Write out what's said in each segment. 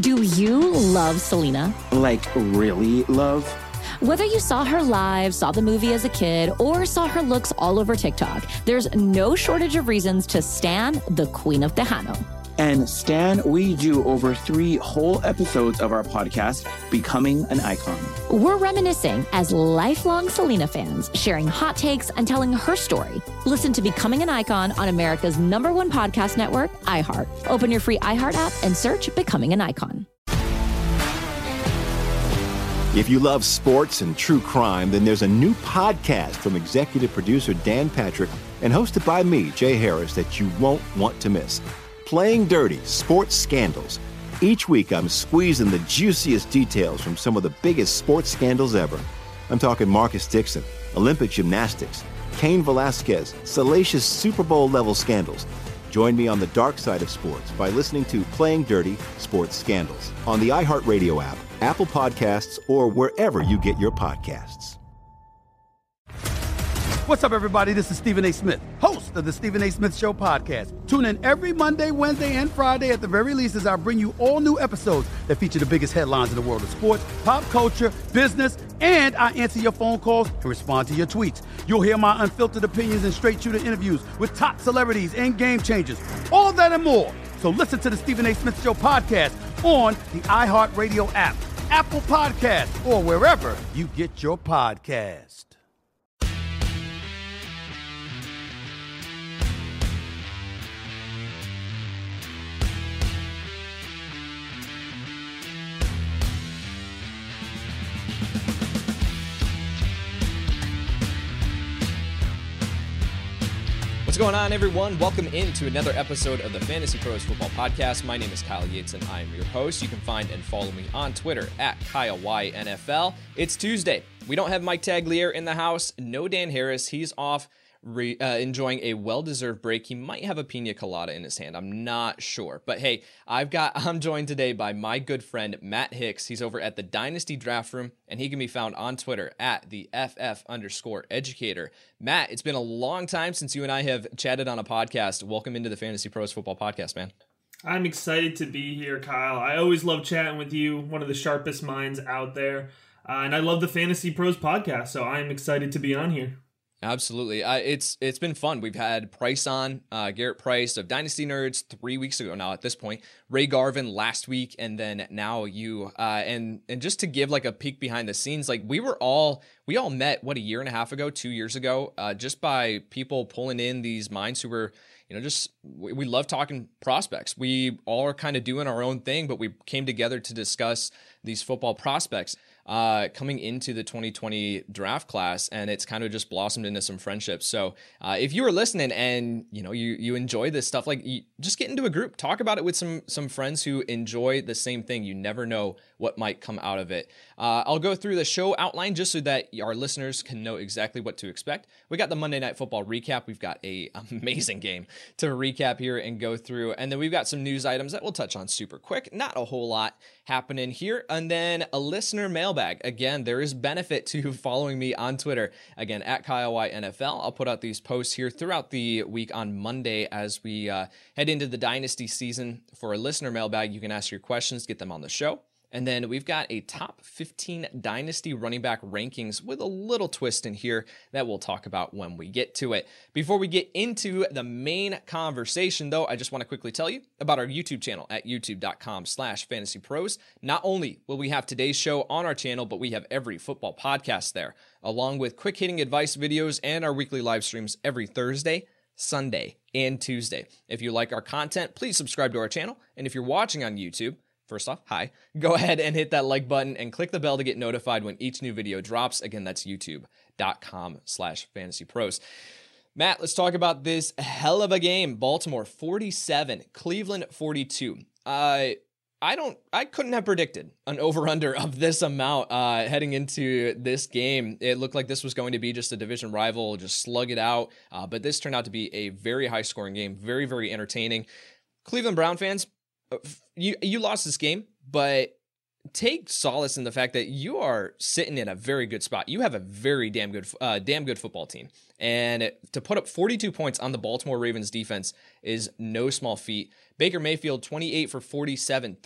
Do you love Selena? Like, really love? Whether you saw her live, saw the movie as a kid, or saw her looks all over TikTok, there's no shortage of reasons to stan the Queen of Tejano. And Stan, we do over 3 whole episodes of our podcast, Becoming an Icon. We're reminiscing as lifelong Selena fans, sharing hot takes and telling her story. Listen to Becoming an Icon on America's #1 podcast network, iHeart. Open your free iHeart app and search Becoming an Icon. If you love sports and true crime, then there's a new podcast from executive producer Dan Patrick and hosted by me, Jay Harris, that you won't want to miss. Playing Dirty: Sports Scandals. Each week, I'm squeezing the juiciest details from some of the biggest sports scandals ever. I'm talking Marcus Dixon, Olympic gymnastics, Cain Velasquez, salacious Super Bowl-level scandals. Join me on the dark side of sports by listening to Playing Dirty: Sports Scandals on the iHeartRadio app, Apple Podcasts, or wherever you get your podcasts. What's up, everybody? This is Stephen A. Smith, host of the Stephen A. Smith Show podcast. Tune in every Monday, Wednesday, and Friday at the very least as I bring you all new episodes that feature the biggest headlines in the world of sports, pop culture, business, and I answer your phone calls and respond to your tweets. You'll hear my unfiltered opinions and straight-shooter interviews with top celebrities and game changers. All that and more. So listen to the Stephen A. Smith Show podcast on the iHeartRadio app, Apple Podcasts, or wherever you get your podcast. What's going on, everyone? Welcome into another episode of the Fantasy Pros Football Podcast. My name is Kyle Yates, and I'm your host. You can find and follow me on Twitter at KyleYNFL. It's Tuesday. We don't have Mike Tagliere in the house. No Dan Harris. He's off enjoying a well-deserved break. He might have a pina colada in his hand. I'm not sure. But hey, I'm joined today by my good friend, Matt Hicks. He's over at the Dynasty Draft Room, and he can be found on Twitter at the FF_educator. Matt, it's been a long time since you and I have chatted on a podcast. Welcome into the Fantasy Pros Football Podcast, man. I'm excited to be here, Kyle. I always love chatting with you, one of the sharpest minds out there. And I love the Fantasy Pros Podcast, so I'm excited to be on here. Absolutely. It's been fun. We've had Price on, Garrett Price of Dynasty Nerds 3 weeks ago now at this point, Ray Garvin last week, and then now you. And just to give like a peek behind the scenes, like we all met, a year and a half ago, 2 years ago, just by people pulling in these minds who were, we love talking prospects. We all are kind of doing our own thing, but we came together to discuss these football prospects coming into the 2020 draft class, and it's kind of just blossomed into some friendships. So if you were listening and you enjoy this stuff, just get into a group, talk about it with some friends who enjoy the same thing. You never know what might come out of it. I'll go through the show outline just so that our listeners can know exactly what to expect. We got the Monday Night Football recap. We've got a amazing game to recap here and go through, and then we've got some news items that we'll touch on super quick. Not a whole lot happening here, and then a listener mailbag. Again, there is benefit to following me on Twitter, again at KyleYNFL. I'll put out these posts here throughout the week on Monday as we head into the Dynasty season. For a listener mailbag, you can ask your questions, get them on the show. And then we've got a top 15 Dynasty running back rankings with a little twist in here that we'll talk about when we get to it. Before we get into the main conversation, though, I just want to quickly tell you about our YouTube channel at youtube.com/fantasypros. Not only will we have today's show on our channel, but we have every football podcast there, along with quick hitting advice videos and our weekly live streams every Thursday, Sunday, and Tuesday. If you like our content, please subscribe to our channel. And if you're watching on YouTube, first off, hi. Go ahead and hit that like button and click the bell to get notified when each new video drops. Again, that's youtube.com/fantasypros. Matt, let's talk about this hell of a game. Baltimore 47, Cleveland 42. I couldn't have predicted an over-under of this amount heading into this game. It looked like this was going to be just a division rival, just slug it out. But this turned out to be a very high-scoring game, very, very entertaining. Cleveland Brown fans, you lost this game, but take solace in the fact that you are sitting in a very good spot. You have a very damn good football team. And to put up 42 points on the Baltimore Ravens defense is no small feat. Baker Mayfield, 28 for 47,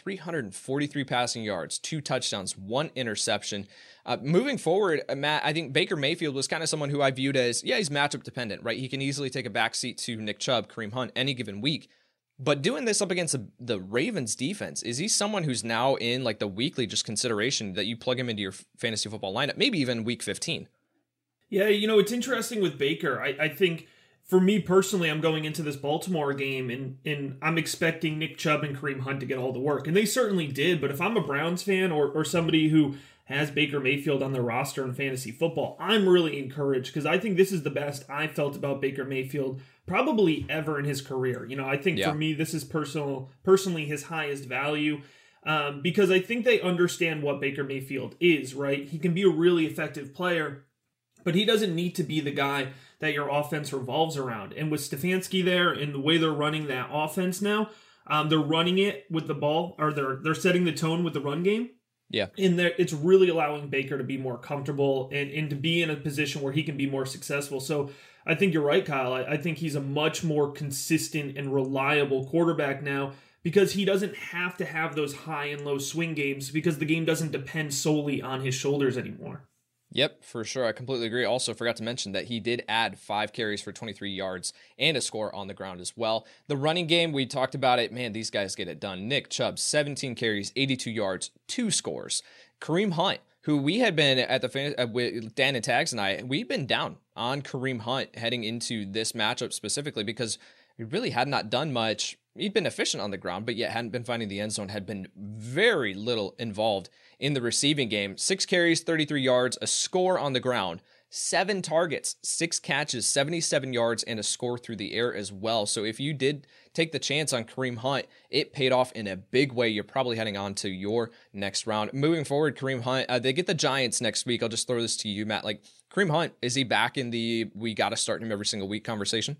343 passing yards, 2 touchdowns, 1 interception. Moving forward, Matt, I think Baker Mayfield was kind of someone who I viewed as, he's matchup dependent, right? He can easily take a backseat to Nick Chubb, Kareem Hunt any given week. But doing this up against the Ravens defense, is he someone who's now in like the weekly just consideration that you plug him into your fantasy football lineup, maybe even week 15? Yeah, it's interesting with Baker. I think for me personally, I'm going into this Baltimore game and I'm expecting Nick Chubb and Kareem Hunt to get all the work. And they certainly did. But if I'm a Browns fan or somebody who has Baker Mayfield on their roster in fantasy football, I'm really encouraged because I think this is the best I felt about Baker Mayfield probably ever in his career. I think for me, this is personally his highest value because I think they understand what Baker Mayfield is, right? He can be a really effective player, but he doesn't need to be the guy that your offense revolves around. And with Stefanski there and the way they're running that offense now, they're running it with the ball, or they're setting the tone with the run game. Yeah. And it's really allowing Baker to be more comfortable and to be in a position where he can be more successful. So I think you're right, Kyle. I think he's a much more consistent and reliable quarterback now because he doesn't have to have those high and low swing games because the game doesn't depend solely on his shoulders anymore. Yep, for sure. I completely agree. Also, forgot to mention that he did add 5 carries for 23 yards and a score on the ground as well. The running game, we talked about it. Man, these guys get it done. Nick Chubb, 17 carries, 82 yards, 2 scores. Kareem Hunt, who we had been at with Dan and Tags and I, we've been down on Kareem Hunt heading into this matchup specifically because he really had not done much. He'd been efficient on the ground, but yet hadn't been finding the end zone, had been very little involved in the receiving game. 6 carries, 33 yards, a score on the ground, 7 targets, 6 catches, 77 yards, and a score through the air as well. So if you did take the chance on Kareem Hunt, it paid off in a big way. You're probably heading on to your next round. Moving forward, Kareem Hunt, they get the Giants next week. I'll just throw this to you, Matt. Like, Kareem Hunt, is he back in the we got to start him every single week conversation?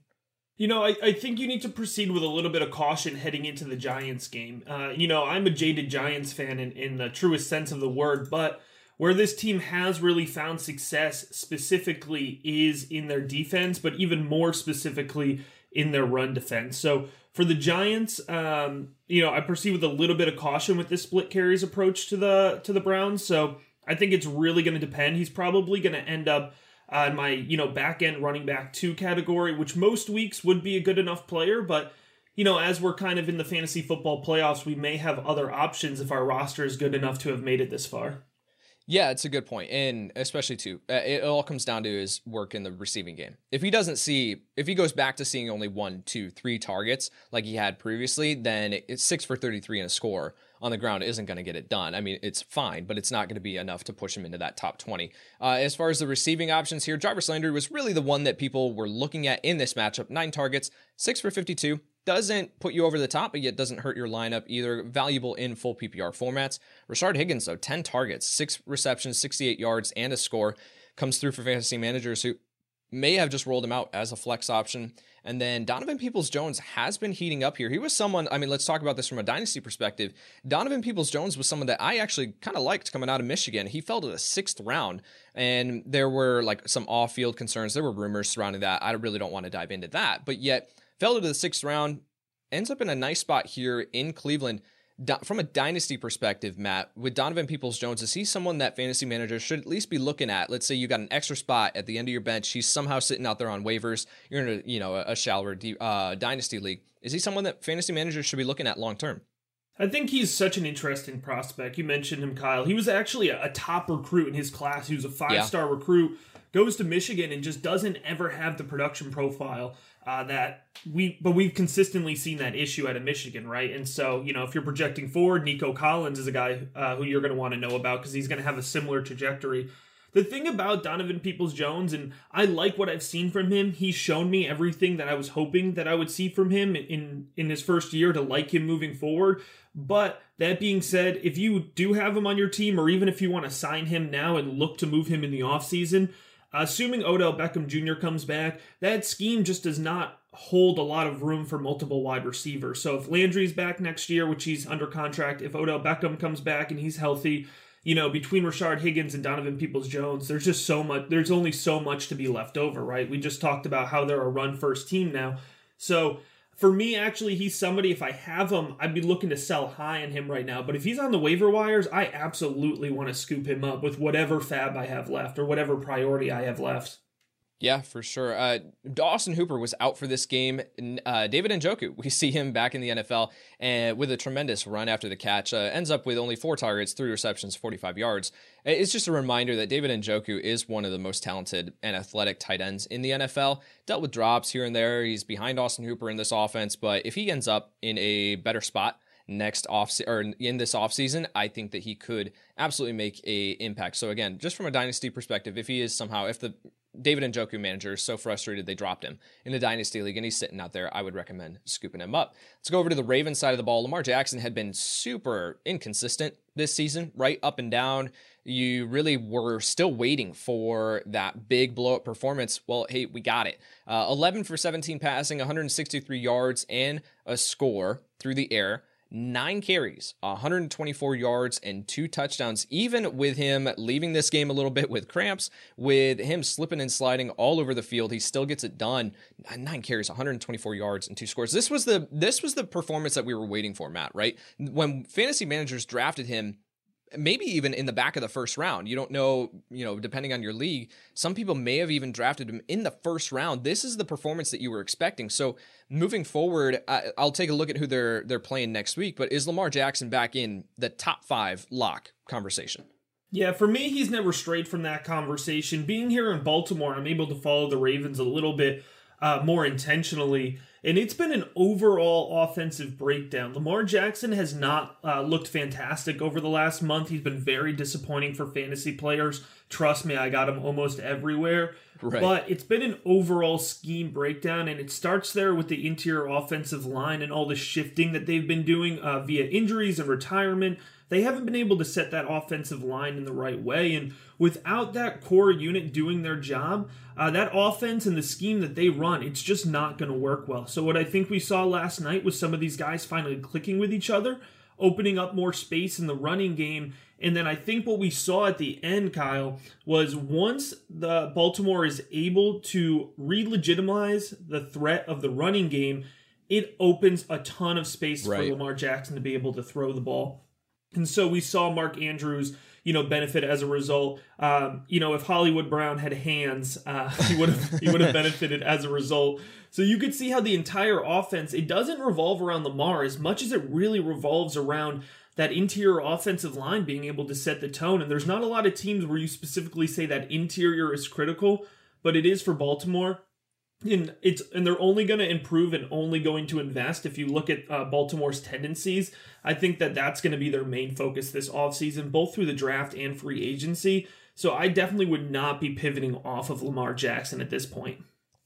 I think you need to proceed with a little bit of caution heading into the Giants game. I'm a jaded Giants fan in the truest sense of the word, but where this team has really found success specifically is in their defense, but even more specifically in their run defense. So for the Giants, I proceed with a little bit of caution with this split carries approach to the Browns. So I think it's really going to depend. He's probably going to end up in my, back end running back 2 category, which most weeks would be a good enough player. But, as we're kind of in the fantasy football playoffs, we may have other options if our roster is good enough to have made it this far. Yeah, it's a good point. And especially too, it all comes down to his work in the receiving game. If he goes back to seeing only 1, 2, 3 targets like he had previously, then it's 6 for 33 and a score on the ground isn't going to get it done. I mean, it's fine, but it's not going to be enough to push him into that top 20. As far as the receiving options here, Jarvis Landry was really the one that people were looking at in this matchup. 9 targets, 6 for 52. Doesn't put you over the top, but yet doesn't hurt your lineup either. Valuable in full PPR formats. Rashard Higgins, though, 10 targets, 6 receptions, 68 yards, and a score. Comes through for fantasy managers who may have just rolled him out as a flex option. And then Donovan Peoples-Jones has been heating up here. He was someone, let's talk about this from a dynasty perspective. Donovan Peoples-Jones was someone that I actually kind of liked coming out of Michigan. He fell to the 6th round, and there were some off-field concerns. There were rumors surrounding that. I really don't want to dive into that, but yet fell to the 6th round, ends up in a nice spot here in Cleveland. From a dynasty perspective, Matt, with Donovan Peoples-Jones, is he someone that fantasy managers should at least be looking at? Let's say you got an extra spot at the end of your bench. He's somehow sitting out there on waivers. You're in a shallower dynasty league. Is he someone that fantasy managers should be looking at long term? I think he's such an interesting prospect. You mentioned him, Kyle. He was actually a top recruit in his class. He was a 5-star recruit, goes to Michigan and just doesn't ever have the production profile but we've consistently seen that issue out of Michigan, right? And so, if you're projecting forward, Nico Collins is a guy who you're going to want to know about because he's going to have a similar trajectory. The thing about Donovan Peoples-Jones, and I like what I've seen from him, he's shown me everything that I was hoping that I would see from him in his first year to like him moving forward. But that being said, if you do have him on your team, or even if you want to sign him now and look to move him in the offseason, assuming Odell Beckham Jr. comes back, that scheme just does not hold a lot of room for multiple wide receivers. So if Landry's back next year, which he's under contract, if Odell Beckham comes back and he's healthy, between Rashard Higgins and Donovan Peoples-Jones, there's only so much to be left over, right? We just talked about how they're a run-first team now. So for me, actually, he's somebody, if I have him, I'd be looking to sell high on him right now. But if he's on the waiver wires, I absolutely want to scoop him up with whatever fab I have left or whatever priority I have left. Yeah, for sure. Austin Hooper was out for this game. David Njoku, we see him back in the NFL and with a tremendous run after the catch. Ends up with only 4 targets, 3 receptions, 45 yards. It's just a reminder that David Njoku is one of the most talented and athletic tight ends in the NFL. Dealt with drops here and there. He's behind Austin Hooper in this offense, but if he ends up in a better spot in this offseason, I think that he could absolutely make a impact. So again, just from a dynasty perspective, if the David Njoku manager is so frustrated they dropped him in the Dynasty League and he's sitting out there, I would recommend scooping him up. Let's go over to the Ravens side of the ball. Lamar Jackson had been super inconsistent this season, right up and down. You really were still waiting for that big blow-up performance. Well, hey, we got it. 11 for 17 passing, 163 yards, and a score through the air. 9 carries, 124 yards, and 2 touchdowns, even with him leaving this game a little bit with cramps, with him slipping and sliding all over the field. He still gets it done. 9 carries, 124 yards, and 2 scores. This was the performance that we were waiting for, Matt, right? When fantasy managers drafted him, maybe even in the back of the first round. You don't know, depending on your league, some people may have even drafted him in the first round. This is the performance that you were expecting. So moving forward, I'll take a look at who they're playing next week, but is Lamar Jackson back in the top 5 lock conversation? Yeah, for me, he's never strayed from that conversation. Being here in Baltimore, I'm able to follow the Ravens a little bit more intentionally. And it's been an overall offensive breakdown. Lamar Jackson has not looked fantastic over the last month. He's been very disappointing for fantasy players. Trust me, I got him almost everywhere. Right. But it's been an overall scheme breakdown, and it starts there with the interior offensive line and all the shifting that they've been doing via injuries and retirement. They haven't been able to set that offensive line in the right way, and without that core unit doing their job, that offense and the scheme that they run, it's just not going to work well. So what I think we saw last night was some of these guys finally clicking with each other, opening up more space in the running game, and then I think what we saw at the end, Kyle, was once the Baltimore is able to re-legitimize the threat of the running game, it opens a ton of space for Lamar Jackson to be able to throw the ball. And so we saw Mark Andrews, benefit as a result. If Hollywood Brown had hands, he would have benefited as a result. So you could see how the entire offense, it doesn't revolve around Lamar as much as it really revolves around that interior offensive line being able to set the tone. And there's not a lot of teams where you specifically say that interior is critical, but it is for Baltimore. And they're only going to improve and only going to invest. If you look at Baltimore's tendencies, I think that's going to be their main focus this offseason, both through the draft and free agency. So I definitely would not be pivoting off of Lamar Jackson at this point.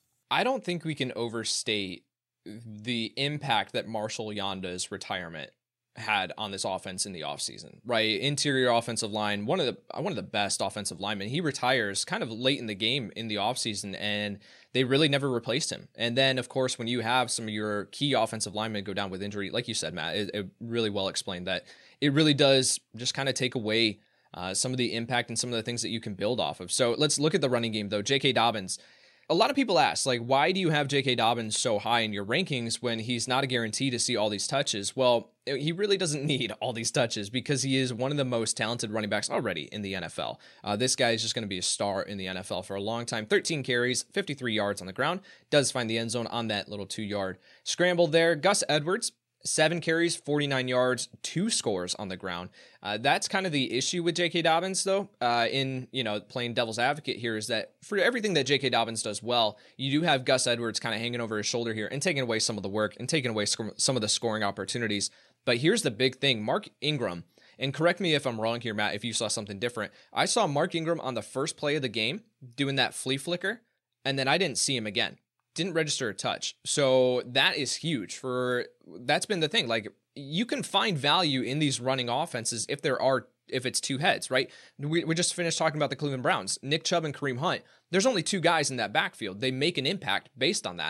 I don't think we can overstate the impact that Marshall Yanda's retirement had on this offense in the offseason, right? Interior offensive line, one of the best offensive linemen. He retires kind of late in the game in the offseason, and they really never replaced him. And then, of course, when you have some of your key offensive linemen go down with injury, like you said, Matt, it really well explained that it really does just kind of take away some of the impact and some of the things that you can build off of. So let's look at the running game, though. J.K. Dobbins. A lot of people ask, why do you have J.K. Dobbins so high in your rankings when he's not a guarantee to see all these touches? Well, he really doesn't need all these touches because he is one of the most talented running backs already in the NFL. This guy is just going to be a star in the NFL for a long time. 13 carries, 53 yards on the ground. Does find the end zone on that little 2-yard scramble there. Gus Edwards, 7 carries, 49 yards, 2 scores on the ground. That's kind of the issue with J.K. Dobbins, though, in playing devil's advocate here, is that for everything that J.K. Dobbins does well, you do have Gus Edwards kind of hanging over his shoulder here and taking away some of the work and taking away some of the scoring opportunities. But here's the big thing. Mark Ingram, and correct me if I'm wrong here, Matt, if you saw something different. I saw Mark Ingram on the first play of the game doing that flea flicker, and then I didn't see him again. Didn't register a touch. So that is huge. That's been the thing. You can find value in these running offenses if it's 2 heads, right? We just finished talking about the Cleveland Browns. Nick Chubb and Kareem Hunt. There's only 2 guys in that backfield. They make an impact based on that.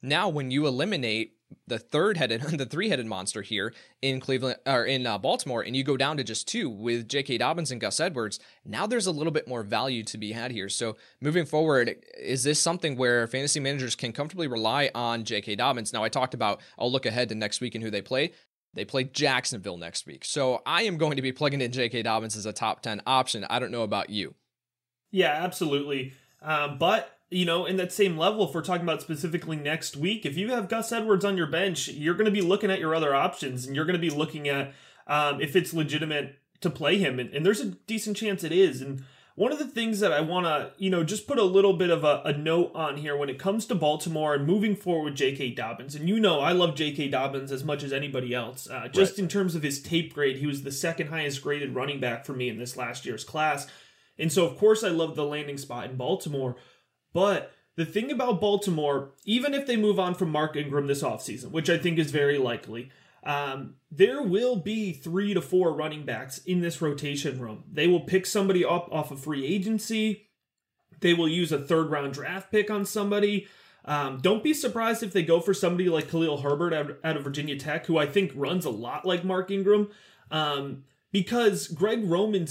Now, when you eliminate the three-headed monster here in Cleveland or in Baltimore, and you go down to just 2 with J.K. Dobbins and Gus Edwards, now there's a little bit more value to be had here. So moving forward, is this something where fantasy managers can comfortably rely on J.K. Dobbins? Now, I talked about, I'll look ahead to next week and who they play. They play Jacksonville next week. So I am going to be plugging in J.K. Dobbins as a top 10 option. I don't know about you. Yeah, absolutely. But in that same level, if we're talking about specifically next week, if you have Gus Edwards on your bench, you're going to be looking at your other options, and you're going to be looking at if it's legitimate to play him. And there's a decent chance it is. And one of the things that I want to, just put a little bit of a note on here when it comes to Baltimore and moving forward with J.K. Dobbins. And I love J.K. Dobbins as much as anybody else. Just in terms of his tape grade, he was the second highest graded running back for me in this last year's class. And so, of course, I love the landing spot in Baltimore. But the thing about Baltimore, even if they move on from Mark Ingram this offseason, which I think is very likely, there will be 3 to 4 running backs in this rotation room. They will pick somebody up off of free agency. They will use a 3rd-round draft pick on somebody. Don't be surprised if they go for somebody like Khalil Herbert out of Virginia Tech, who I think runs a lot like Mark Ingram, because Greg Roman,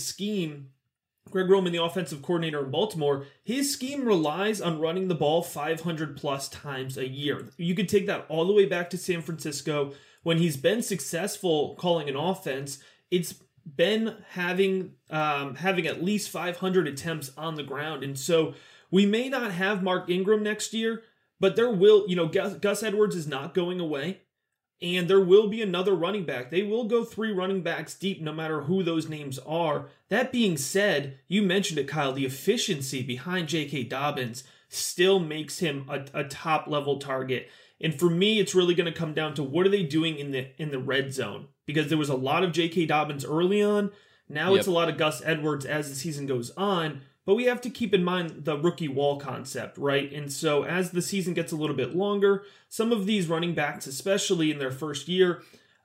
the offensive coordinator in Baltimore, his scheme relies on running the ball 500 plus times a year. You could take that all the way back to San Francisco. When he's been successful calling an offense, it's been having at least 500 attempts on the ground. And so we may not have Mark Ingram next year, but there will, Gus Edwards is not going away. And there will be another running back. They will go 3 running backs deep no matter who those names are. That being said, you mentioned it, Kyle, the efficiency behind J.K. Dobbins still makes him a top-level target. And for me, it's really going to come down to what are they doing in the red zone? Because there was a lot of J.K. Dobbins early on. Now It's a lot of Gus Edwards as the season goes on. But we have to keep in mind the rookie wall concept, right? And so as the season gets a little bit longer, some of these running backs, especially in their first year,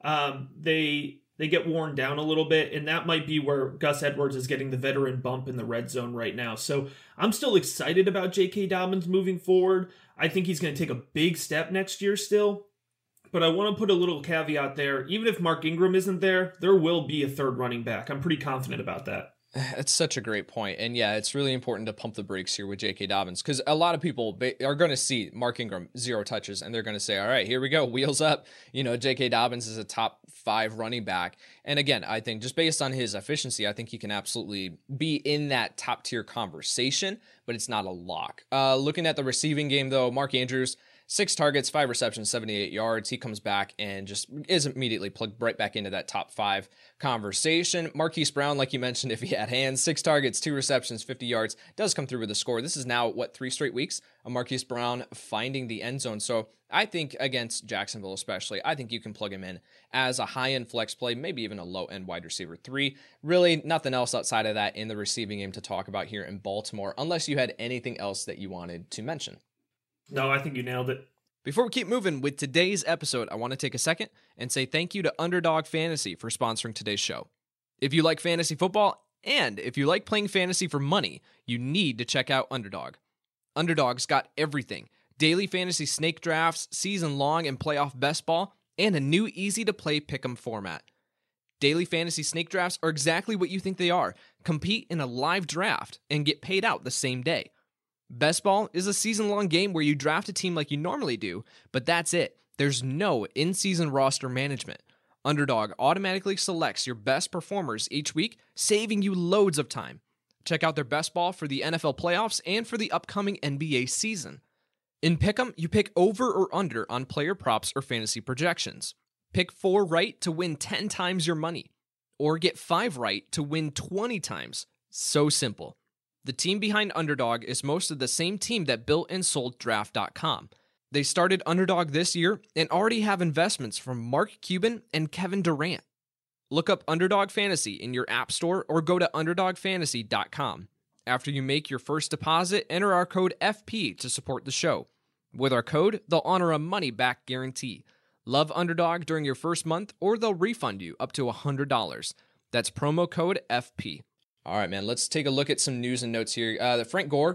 they get worn down a little bit, and that might be where Gus Edwards is getting the veteran bump in the red zone right now. So I'm still excited about J.K. Dobbins moving forward. I think he's going to take a big step next year still. But I want to put a little caveat there. Even if Mark Ingram isn't there, there will be a 3rd running back. I'm pretty confident about that. That's such a great point. And yeah, it's really important to pump the brakes here with J.K. Dobbins, because a lot of people are going to see Mark Ingram 0 touches and they're going to say, all right, here we go, wheels up. J.K. Dobbins is a top 5 running back. And again, I think just based on his efficiency, I think he can absolutely be in that top tier conversation, but it's not a lock. Looking at the receiving game though, Mark Andrews, 6 targets, 5 receptions, 78 yards. He comes back and just is immediately plugged right back into that top 5 conversation. Marquise Brown, like you mentioned, if he had hands, 6 targets, 2 receptions, 50 yards, does come through with a score. This is now, 3 straight weeks of Marquise Brown finding the end zone. So I think against Jacksonville especially, I think you can plug him in as a high-end flex play, maybe even a low-end wide receiver 3. Really nothing else outside of that in the receiving game to talk about here in Baltimore, unless you had anything else that you wanted to mention. No, I think you nailed it. Before we keep moving with today's episode, I want to take a second and say thank you to Underdog Fantasy for sponsoring today's show. If you like fantasy football and if you like playing fantasy for money, you need to check out Underdog. Underdog's got everything: daily fantasy snake drafts, season-long and playoff best ball, and a new easy-to-play pick'em format. Daily fantasy snake drafts are exactly what you think they are. Compete in a live draft and get paid out the same day. Best ball is a season-long game where you draft a team like you normally do, but that's it. There's no in-season roster management. Underdog automatically selects your best performers each week, saving you loads of time. Check out their best ball for the NFL playoffs and for the upcoming NBA season. In Pick'em, you pick over or under on player props or fantasy projections. Pick 4 right to win 10 times your money, or get 5 right to win 20 times. So simple. The team behind Underdog is most of the same team that built and sold Draft.com. They started Underdog this year and already have investments from Mark Cuban and Kevin Durant. Look up Underdog Fantasy in your app store or go to UnderdogFantasy.com. After you make your first deposit, enter our code FP to support the show. With our code, they'll honor a money-back guarantee. Love Underdog during your first month, or they'll refund you up to $100. That's promo code FP. All right, man, let's take a look at some news and notes here. Frank Gore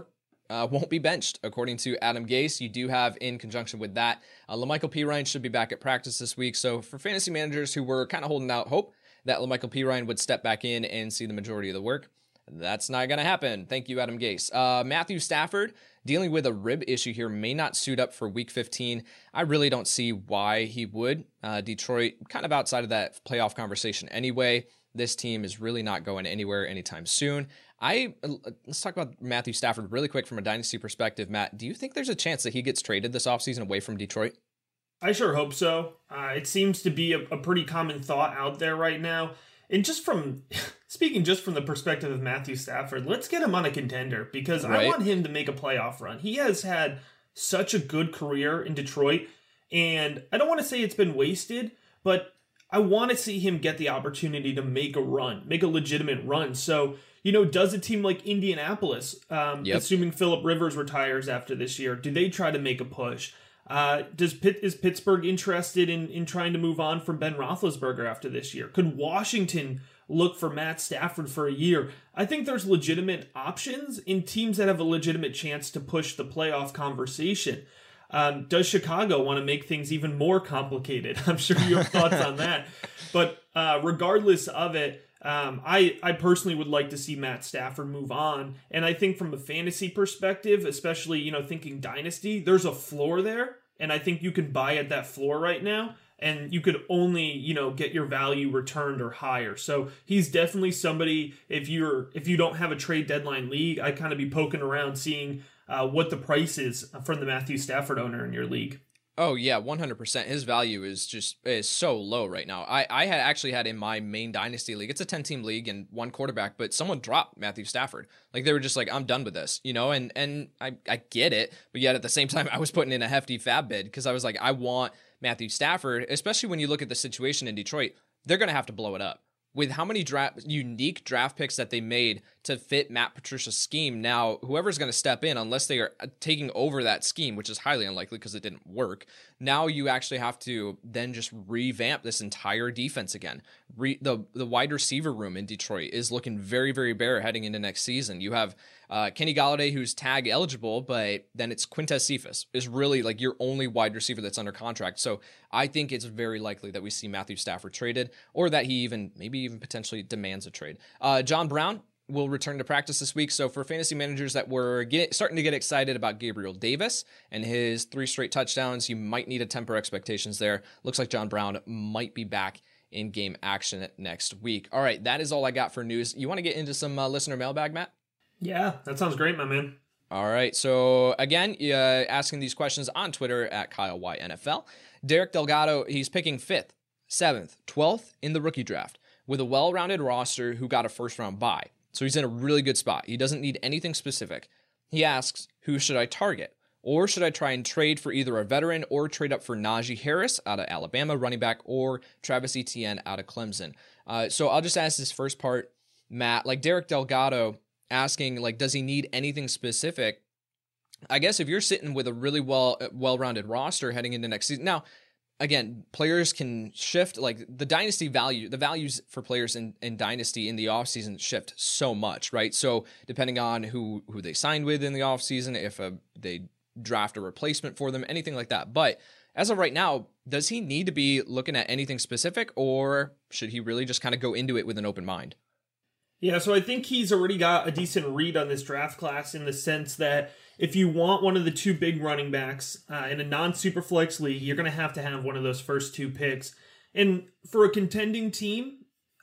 won't be benched, according to Adam Gase. You do have, in conjunction with that, La'Mical Perine should be back at practice this week. So for fantasy managers who were kind of holding out hope that La'Mical Perine would step back in and see the majority of the work, that's not going to happen. Thank you, Adam Gase. Matthew Stafford, dealing with a rib issue here, may not suit up for Week 15. I really don't see why he would. Detroit, kind of outside of that playoff conversation anyway. This team is really not going anywhere anytime soon. Let's talk about Matthew Stafford really quick from a dynasty perspective. Matt, do you think there's a chance that he gets traded this offseason away from Detroit? I sure hope so. It seems to be a pretty common thought out there right now. And speaking from the perspective of Matthew Stafford, let's get him on a contender, because I want him to make a playoff run. He has had such a good career in Detroit, and I don't want to say it's been wasted, but I want to see him get the opportunity to make a legitimate run. So, does a team like Indianapolis, assuming Phillip Rivers retires after this year, do they try to make a push? Is Pittsburgh interested in trying to move on from Ben Roethlisberger after this year? Could Washington look for Matt Stafford for a year? I think there's legitimate options in teams that have a legitimate chance to push the playoff conversation. Does Chicago want to make things even more complicated? I'm sure you have thoughts on that. But regardless of it, I personally would like to see Matt Stafford move on. And I think from a fantasy perspective, especially, thinking dynasty, there's a floor there. And I think you can buy at that floor right now. And you could only, get your value returned or higher. So he's definitely somebody, if you don't have a trade deadline league, I kind of be poking around seeing what the price is from the Matthew Stafford owner in your league. Oh, yeah, 100%. His value is so low right now. I had actually had in my main dynasty league, it's a 10-team league and one quarterback, but someone dropped Matthew Stafford. Like, they were just like, I'm done with this, and I get it. But yet at the same time, I was putting in a hefty fab bid because I was like, I want Matthew Stafford, especially when you look at the situation in Detroit. They're going to have to blow it up. With how many unique draft picks that they made to fit Matt Patricia's scheme, now whoever's going to step in, unless they are taking over that scheme, which is highly unlikely because it didn't work, now you actually have to then just revamp this entire defense again. The wide receiver room in Detroit is looking very, very bare heading into next season. You have Kenny Golladay, who's tag eligible, but then it's Quintez Cephas is really like your only wide receiver that's under contract. So I think it's very likely that we see Matthew Stafford traded, or that he maybe even potentially demands a trade. John Brown will return to practice this week. So for fantasy managers that were starting to get excited about Gabriel Davis and his 3 straight touchdowns, you might need to temper expectations there. Looks like John Brown might be back in game action next week. All right, that is all I got for news. You want to get into some listener mailbag, Matt? Yeah, that sounds great, my man. All right, so again, asking these questions on Twitter at KyleYNFL. Derek Delgado, he's picking 5th, 7th, 12th in the rookie draft with a well-rounded roster who got a first-round bye. So he's in a really good spot. He doesn't need anything specific. He asks, who should I target? Or should I try and trade for either a veteran or trade up for Najee Harris out of Alabama, running back, or Travis Etienne out of Clemson? So I'll just ask this first part, Matt. Like Derek Delgado asking, like, does he need anything specific? I guess if you're sitting with a really well-rounded roster heading into next season. Now, again, players can shift, like the values for players in Dynasty in the offseason shift so much, right? So depending on who they signed with in the offseason, if they draft a replacement for them, anything like that. But as of right now, does he need to be looking at anything specific, or should he really just kind of go into it with an open mind? Yeah, so I think he's already got a decent read on this draft class in the sense that if you want one of the 2 big running backs in a non-superflex league, you're going to have one of those first 2 picks. And for a contending team,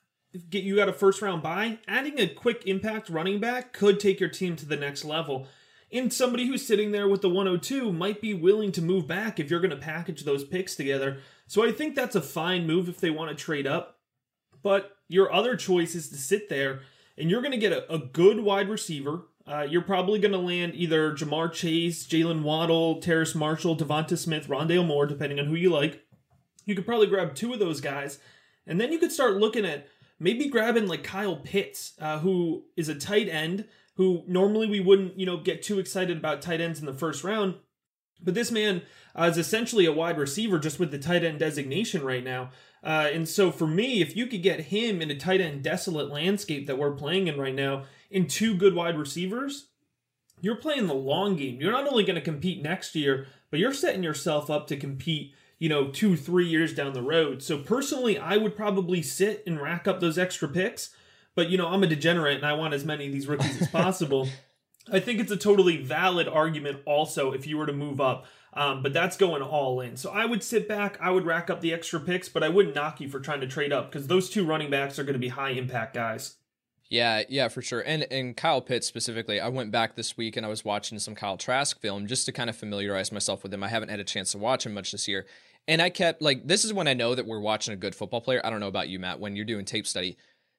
you got a first-round bye, adding a quick impact running back could take your team to the next level. And somebody who's sitting there with the 102 might be willing to move back if you're going to package those picks together. So I think that's a fine move if they want to trade up. But your other choice is to sit there, and you're going to get a good wide receiver. You're probably going to land either Jamar Chase, Jalen Waddle, Terrace Marshall, Devonta Smith, Rondale Moore, depending on who you like. You could probably grab 2 of those guys, and then you could start looking at maybe grabbing like Kyle Pitts, who is a tight end, who normally we wouldn't, get too excited about tight ends in the first round. But this man is essentially a wide receiver just with the tight end designation right now. And so for me, if you could get him in a tight end desolate landscape that we're playing in right now in 2 good wide receivers, you're playing the long game. You're not only going to compete next year, but you're setting yourself up to compete, 2-3 years down the road. So personally, I would probably sit and rack up those extra picks. But, I'm a degenerate and I want as many of these rookies as possible. I think it's a totally valid argument also if you were to move up. But that's going all in. So I would sit back, I would rack up the extra picks, but I wouldn't knock you for trying to trade up because those two running backs are going to be high impact guys. Yeah, for sure. And Kyle Pitts specifically, I went back this week and I was watching some Kyle Trask film just to kind of familiarize myself with him. I haven't had a chance to watch him much this year. And I kept, this is when I know that we're watching a good football player. I don't know about you, Matt, when you're doing tape study.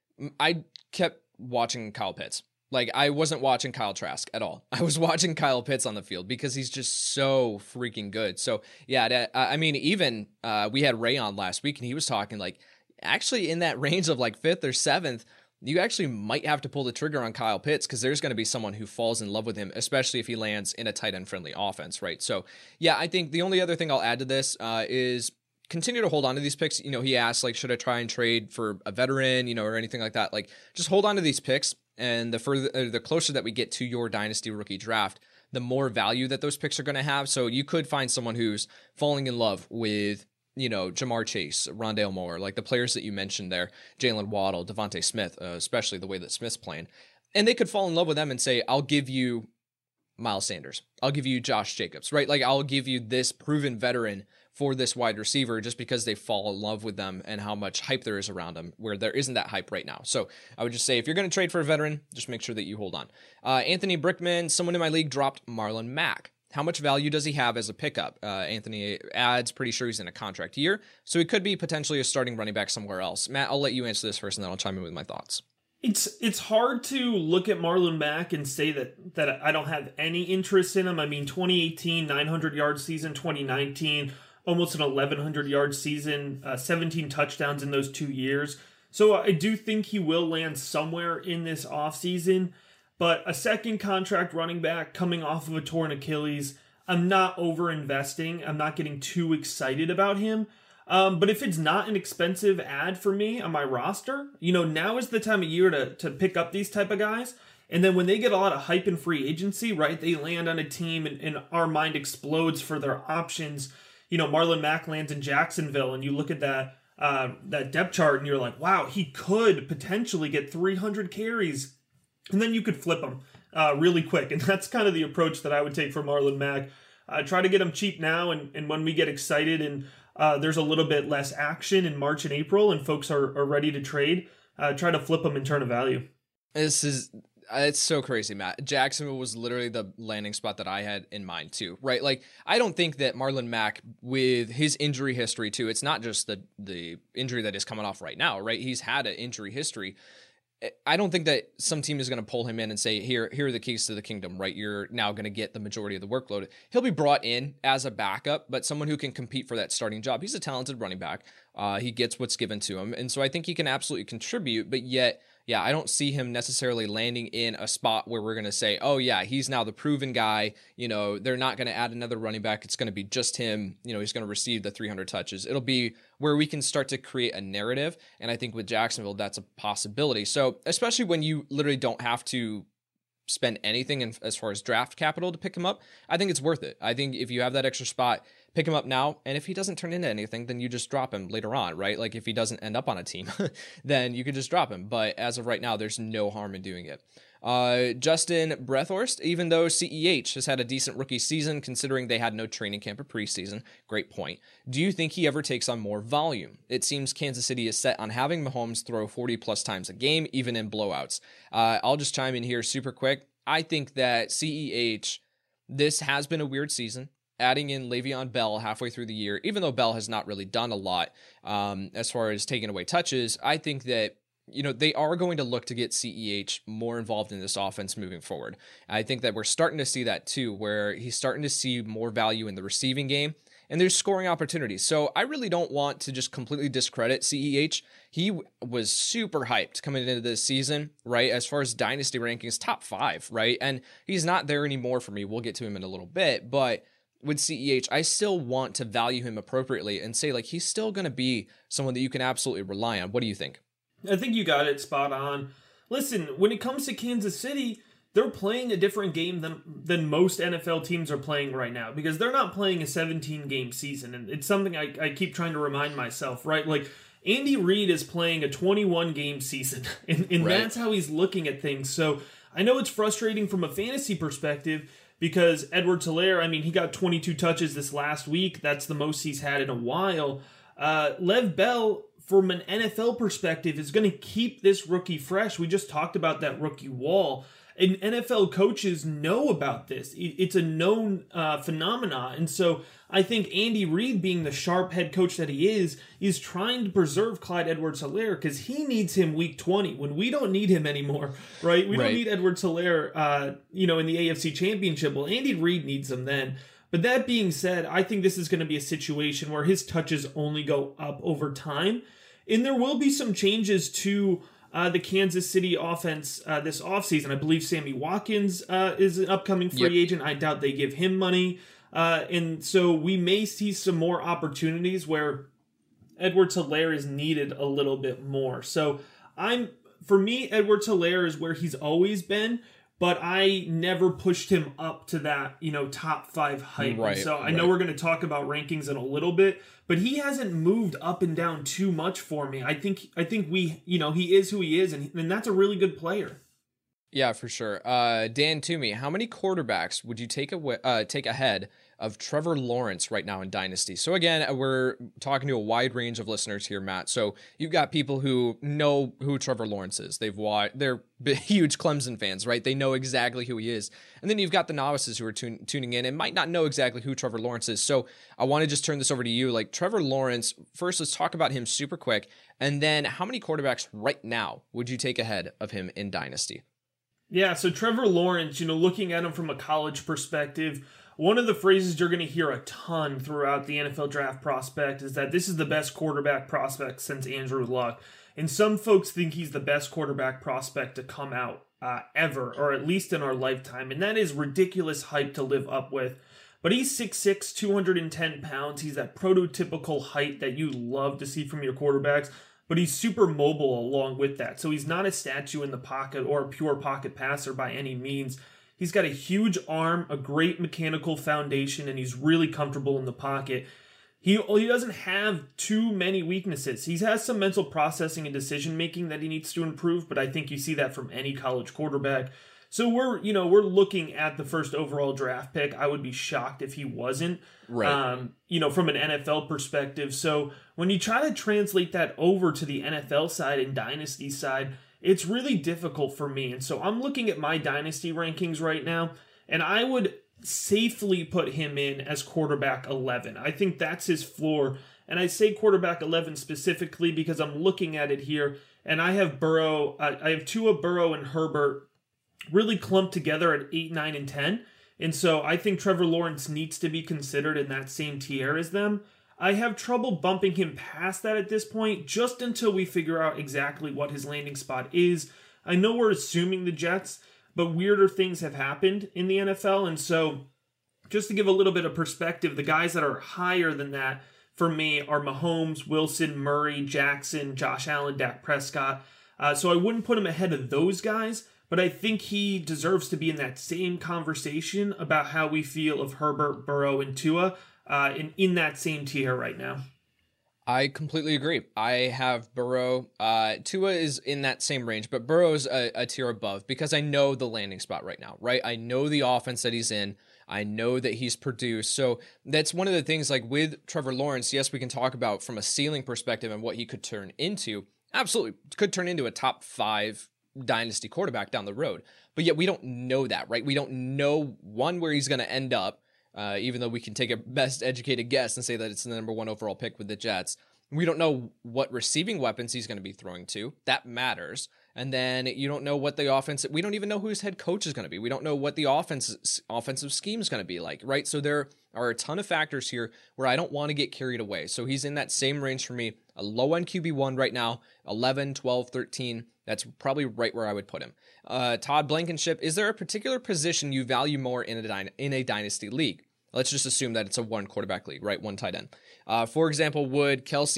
I kept watching Kyle Pitts. I wasn't watching Kyle Trask at all. I was watching Kyle Pitts on the field because he's just so freaking good. So, yeah, even we had Ray on last week and he was talking actually in that range of 5th or 7th, you actually might have to pull the trigger on Kyle Pitts because there's going to be someone who falls in love with him, especially if he lands in a tight end friendly offense, right? So, yeah, I think the only other thing I'll add to this is continue to hold on to these picks. He asked, should I try and trade for a veteran, or anything like that? Just hold on to these picks. And the closer that we get to your dynasty rookie draft, the more value that those picks are going to have. So you could find someone who's falling in love with, Jamar Chase, Rondale Moore, the players that you mentioned there, Jalen Waddle, Devontae Smith, especially the way that Smith's playing. And they could fall in love with them and say, I'll give you Miles Sanders. I'll give you Josh Jacobs, right? I'll give you this proven veteran for this wide receiver just because they fall in love with them and how much hype there is around them, where there isn't that hype right now. So I would just say, if you're going to trade for a veteran, just make sure that you hold on. Anthony Brickman, someone in my league dropped Marlon Mack. How much value does he have as a pickup? Anthony adds, pretty sure he's in a contract year, so he could be potentially a starting running back somewhere else. Matt, I'll let you answer this first, and then I'll chime in with my thoughts. It's hard to look at Marlon Mack and say that I don't have any interest in him. I mean, 2018, 900-yard season, 2019, almost an 1,100-yard season, 17 touchdowns in those 2 years. So I do think he will land somewhere in this offseason. But a second contract running back coming off of a torn Achilles, I'm not over-investing. I'm not getting too excited about him. But if it's not an expensive ad for me on my roster, now is the time of year to pick up these type of guys. And then when they get a lot of hype in free agency, right, they land on a team and our mind explodes for their options. Marlon Mack lands in Jacksonville and you look at that depth chart and you're like, wow, he could potentially get 300 carries. And then you could flip him really quick. And that's kind of the approach that I would take for Marlon Mack. Try to get him cheap now. And when we get excited and there's a little bit less action in March and April and folks are ready to trade, try to flip him and turn a value. It's so crazy, Matt. Jacksonville was literally the landing spot that I had in mind too, right? I don't think that Marlon Mack, with his injury history too, it's not just the injury that is coming off right now, right? He's had an injury history. I don't think that some team is going to pull him in and say, here are the keys to the kingdom, right? You're now going to get the majority of the workload. He'll be brought in as a backup, but someone who can compete for that starting job. He's a talented running back. He gets what's given to him. And so I think he can absolutely contribute, but yet, yeah, I don't see him necessarily landing in a spot where we're going to say, oh yeah, he's now the proven guy. They're not going to add another running back. It's going to be just him. He's going to receive the 300 touches. It'll be where we can start to create a narrative. And I think with Jacksonville, that's a possibility. So especially when you literally don't have to spend anything as far as draft capital to pick him up, I think it's worth it. I think if you have that extra spot, pick him up now. And if he doesn't turn into anything, then you just drop him later on, right? If he doesn't end up on a team, then you could just drop him. But as of right now, there's no harm in doing it. Justin Brethorst, even though CEH has had a decent rookie season, considering they had no training camp or preseason, great point. Do you think he ever takes on more volume? It seems Kansas City is set on having Mahomes throw 40 plus times a game, even in blowouts. I'll just chime in here super quick. I think that CEH, this has been a weird season. Adding in Le'Veon Bell halfway through the year, even though Bell has not really done a lot as far as taking away touches, I think that they are going to look to get CEH more involved in this offense moving forward. I think that we're starting to see that too, where he's starting to see more value in the receiving game and there's scoring opportunities. So I really don't want to just completely discredit CEH. He was super hyped coming into this season, right? As far as dynasty rankings, top 5, right? And he's not there anymore for me. We'll get to him in a little bit, but with CEH, I still want to value him appropriately and say he's still going to be someone that you can absolutely rely on. What do you think? I think you got it spot on. Listen, when it comes to Kansas City, they're playing a different game than most NFL teams are playing right now, because they're not playing a 17-game season. And it's something I keep trying to remind myself, right? Like, Andy Reid is playing a 21-game season, and right. That's how he's looking at things. So I know it's frustrating from a fantasy perspective, because Edwards-Helaire, I mean, he got 22 touches this last week. That's the most he's had in a while. Lev Bell, from an NFL perspective, is going to keep this rookie fresh. We just talked about that rookie wall. And NFL coaches know about this. It's a known phenomena. And so I think Andy Reid, being the sharp head coach that he is trying to preserve Clyde Edwards-Helaire, because he needs him week 20 when we don't need him anymore, right? We don't need Edwards-Helaire, in the AFC Championship. Well, Andy Reid needs him then. But that being said, I think this is going to be a situation where his touches only go up over time. And there will be some changes to the Kansas City offense this offseason. I believe Sammy Watkins is an upcoming free agent. I doubt they give him money. And so we may see some more opportunities where Edwards-Helaire is needed a little bit more. So for me, Edwards-Helaire is where he's always been, but I never pushed him up to that, top 5 hype. Right, so I know we're going to talk about rankings in a little bit, but he hasn't moved up and down too much for me. I think he is who he is, and that's a really good player. Yeah, for sure. Dan Toomey, how many quarterbacks would you take ahead of Trevor Lawrence right now in Dynasty? So again, we're talking to a wide range of listeners here, Matt. So you've got people who know who Trevor Lawrence is. They're huge Clemson fans, right? They know exactly who he is. And then you've got the novices who are tuning in and might not know exactly who Trevor Lawrence is. So I want to just turn this over to you. Like, Trevor Lawrence, first, let's talk about him super quick. And then how many quarterbacks right now would you take ahead of him in Dynasty? Yeah, so Trevor Lawrence, looking at him from a college perspective, one of the phrases you're going to hear a ton throughout the NFL draft prospect is that this is the best quarterback prospect since Andrew Luck. And some folks think he's the best quarterback prospect to come out ever, or at least in our lifetime. And that is ridiculous hype to live up with. But he's 6'6", 210 pounds. He's that prototypical height that you love to see from your quarterbacks. But he's super mobile along with that. So he's not a statue in the pocket or a pure pocket passer by any means. He's got a huge arm, a great mechanical foundation, and he's really comfortable in the pocket. He doesn't have too many weaknesses. He has some mental processing and decision-making that he needs to improve, but I think you see that from any college quarterback. So we're looking at the first overall draft pick. I would be shocked if he wasn't, right. From an NFL perspective. So when you try to translate that over to the NFL side and Dynasty side, it's really difficult for me. And so I'm looking at my Dynasty rankings right now, and I would safely put him in as quarterback 11. I think that's his floor. And I say quarterback 11 specifically because I'm looking at it here, and I have Burrow. I have Tua, Burrow, and Herbert really clumped together at 8, 9, and 10. And so I think Trevor Lawrence needs to be considered in that same tier as them. I have trouble bumping him past that at this point, just until we figure out exactly what his landing spot is. I know we're assuming the Jets, but weirder things have happened in the NFL. And so just to give a little bit of perspective, the guys that are higher than that for me are Mahomes, Wilson, Murray, Jackson, Josh Allen, Dak Prescott. So I wouldn't put him ahead of those guys, but I think he deserves to be in that same conversation about how we feel of Herbert, Burrow, and Tua in that same tier right now. I completely agree. I have Burrow. Tua is in that same range, but Burrow's a tier above because I know the landing spot right now, right? I know the offense that he's in. I know that he's produced. So that's one of the things, like with Trevor Lawrence, yes, we can talk about from a ceiling perspective and what he could turn into. Absolutely. Could turn into a top 5 dynasty quarterback down the road. But yet we don't know that, right? We don't know, one, where he's going to end up, even though we can take a best educated guess and say that it's the number 1 overall pick with the Jets. We don't know what receiving weapons he's going to be throwing to. That matters. And then you don't know what the offense, we don't even know who his head coach is going to be. We don't know what the offensive scheme is going to be like, right? So there are a ton of factors here where I don't want to get carried away. So he's in that same range for me, a low end QB1 right now, 11, 12, 13. That's probably right where I would put him. Todd Blankenship, is there a particular position you value more in a dynasty league? Let's just assume that it's a 1 quarterback league, right? 1 tight end. For example, would Kelsey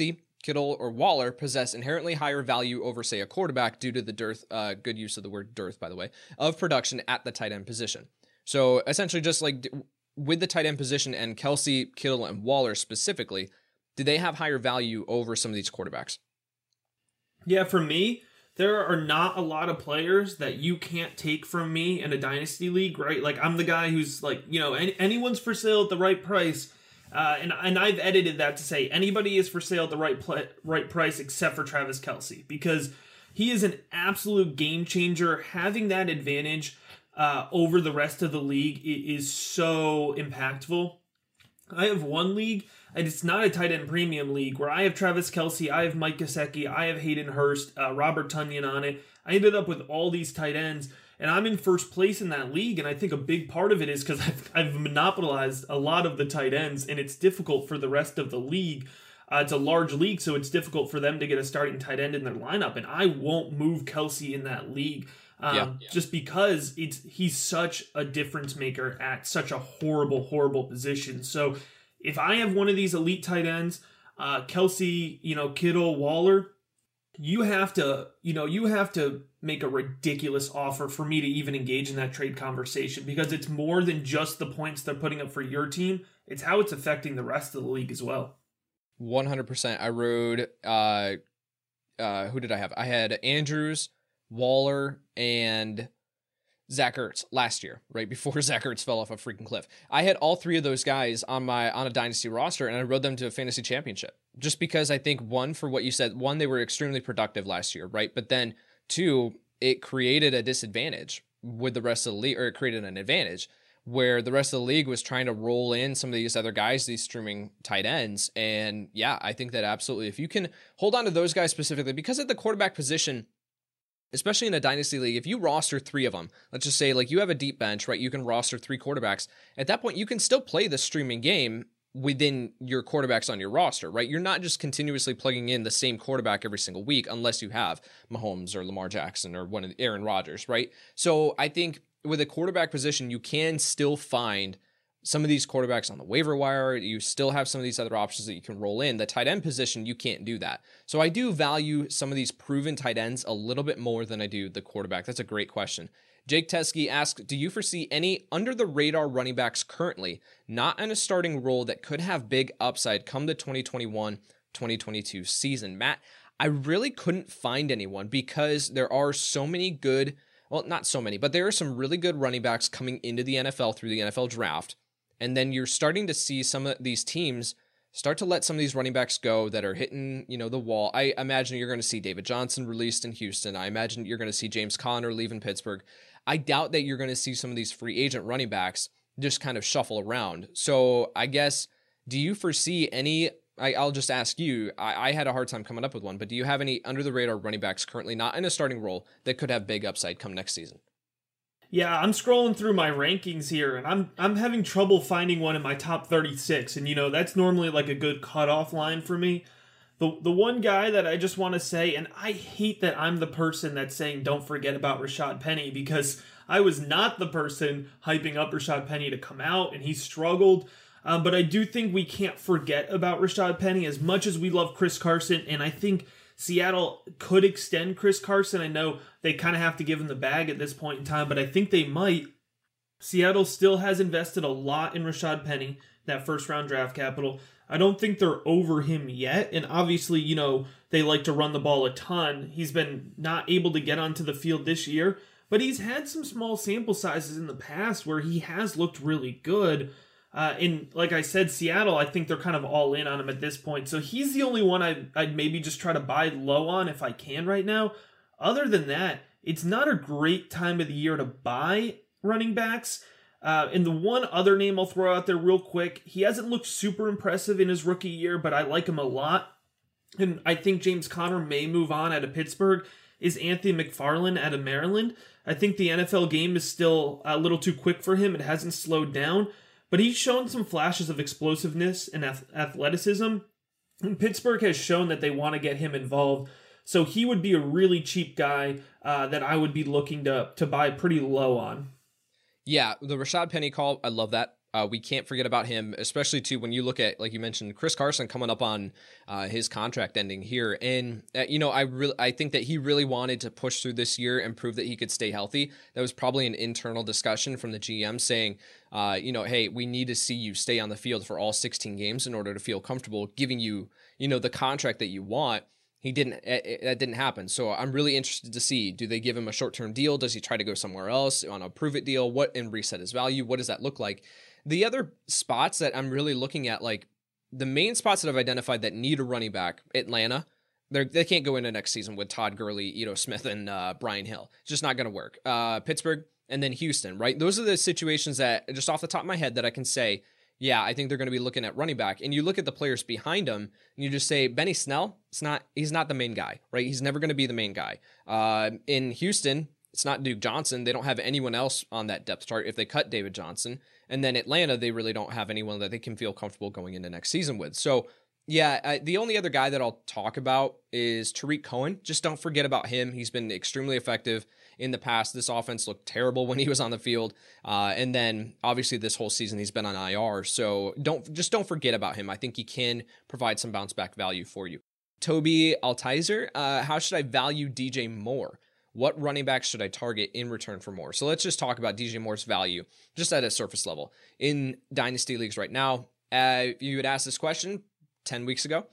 Kittle, or Waller possess inherently higher value over, say, a quarterback due to the dearth, good use of the word dearth, by the way, of production at the tight end position. So essentially just like with the tight end position and Kelce, Kittle, and Waller specifically, do they have higher value over some of these quarterbacks? Yeah, for me, there are not a lot of players that you can't take from me in a dynasty league, right? Like, I'm the guy who's like, anyone's for sale at the right price. And I've edited that to say anybody is for sale at the right price except for Travis Kelce, because he is an absolute game changer. Having that advantage over the rest of the league is so impactful. I have one league, and it's not a tight end premium league, where I have Travis Kelce, I have Mike Gesicki, I have Hayden Hurst, Robert Tonyan on it. I ended up with all these tight ends, and I'm in first place in that league, and I think a big part of it is because I've monopolized a lot of the tight ends, and it's difficult for the rest of the league. It's a large league, so it's difficult for them to get a starting tight end in their lineup, and I won't move Kelce in that league. Just because he's such a difference maker at such a horrible position. So if I have one of these elite tight ends, Kelce, Kittle, Waller, you have to make a ridiculous offer for me to even engage in that trade conversation, because it's more than just the points they're putting up for your team. It's how it's affecting the rest of the league as well. 100%. I rode, who did I have? I had Andrews, Waller, and Zach Ertz last year, right before Zach Ertz fell off a freaking cliff. I had all three of those guys on a dynasty roster, and I rode them to a fantasy championship. Just because I think, one, for what you said, one, they were extremely productive last year, right? But then two, it created a disadvantage with the rest of the league, or it created an advantage where the rest of the league was trying to roll in some of these other guys, these streaming tight ends. And yeah, I think that absolutely, if you can hold on to those guys specifically, because at the quarterback position, especially in a dynasty league, if you roster three of them, let's just say like you have a deep bench, right? You can roster three quarterbacks. At that point, you can still play the streaming game within your quarterbacks on your roster, right? You're not just continuously plugging in the same quarterback every single week, unless you have Mahomes or Lamar Jackson or one of Aaron Rodgers, right? So I think with a quarterback position, you can still find some of these quarterbacks on the waiver wire. You still have some of these other options that you can roll in. The tight end position, you can't do that. So I do value some of these proven tight ends a little bit more than I do the quarterback. That's a great question. Jake Teskey asks, do you foresee any under-the-radar running backs currently not in a starting role that could have big upside come the 2021-2022 season? Matt, I really couldn't find anyone, because there are so many good, well, not so many, but there are some really good running backs coming into the NFL through the NFL draft. And then you're starting to see some of these teams start to let some of these running backs go that are hitting, the wall. I imagine you're going to see David Johnson released in Houston. I imagine you're going to see James Conner leaving Pittsburgh. I doubt that you're going to see some of these free agent running backs just kind of shuffle around. So I guess, do you foresee any, I'll just ask you, I had a hard time coming up with one, but do you have any under the radar running backs currently not in a starting role that could have big upside come next season? Yeah, I'm scrolling through my rankings here, and I'm having trouble finding one in my top 36, and that's normally like a good cutoff line for me. The one guy that I just want to say, and I hate that I'm the person that's saying don't forget about Rashad Penny, because I was not the person hyping up Rashad Penny to come out, and he struggled. But I do think we can't forget about Rashad Penny as much as we love Chris Carson, and I think Seattle could extend Chris Carson. I know they kind of have to give him the bag at this point in time, but I think they might. Seattle still has invested a lot in Rashad Penny, that first-round draft capital. I don't think they're over him yet, and obviously, they like to run the ball a ton. He's been not able to get onto the field this year, but he's had some small sample sizes in the past where he has looked really good. And like I said, Seattle, I think they're kind of all in on him at this point. So he's the only one I'd maybe just try to buy low on if I can right now. Other than that, it's not a great time of the year to buy running backs. And the one other name I'll throw out there real quick, he hasn't looked super impressive in his rookie year, but I like him a lot. And I think James Conner may move on out of Pittsburgh, is Anthony McFarland out of Maryland. I think the NFL game is still a little too quick for him. It hasn't slowed down. But he's shown some flashes of explosiveness and athleticism. And Pittsburgh has shown that they want to get him involved. So he would be a really cheap guy that I would be looking to buy pretty low on. Yeah, the Rashad Penny call, I love that. We can't forget about him, especially too when you look at, like you mentioned, Chris Carson coming up on his contract ending here. And, I think that he really wanted to push through this year and prove that he could stay healthy. That was probably an internal discussion from the GM saying, hey, we need to see you stay on the field for all 16 games in order to feel comfortable giving you, the contract that you want. That didn't happen. So I'm really interested to see, do they give him a short-term deal? Does he try to go somewhere else on a prove it deal? And reset his value? What does that look like? The other spots that I'm really looking at, like the main spots that I've identified that need a running back, Atlanta, they can't go into next season with Todd Gurley, Ito Smith, and Brian Hill. It's just not going to work. Pittsburgh, and then Houston, right? Those are the situations that, just off the top of my head, that I can say, yeah, I think they're going to be looking at running back. And you look at the players behind him, and you just say, Benny Snell, he's not the main guy, right? He's never going to be the main guy. In Houston, it's not Duke Johnson. They don't have anyone else on that depth chart if they cut David Johnson. And then Atlanta, they really don't have anyone that they can feel comfortable going into next season with. So, yeah, the only other guy that I'll talk about is Tariq Cohen. Just don't forget about him. He's been extremely effective in the past. This offense looked terrible when he was on the field. And then obviously this whole season he's been on IR. So don't forget about him. I think he can provide some bounce back value for you. Toby Altizer, how should I value DJ Moore? What running back should I target in return for Moore? So let's just talk about DJ Moore's value just at a surface level. In Dynasty leagues right now, if you had asked this question 10 weeks ago,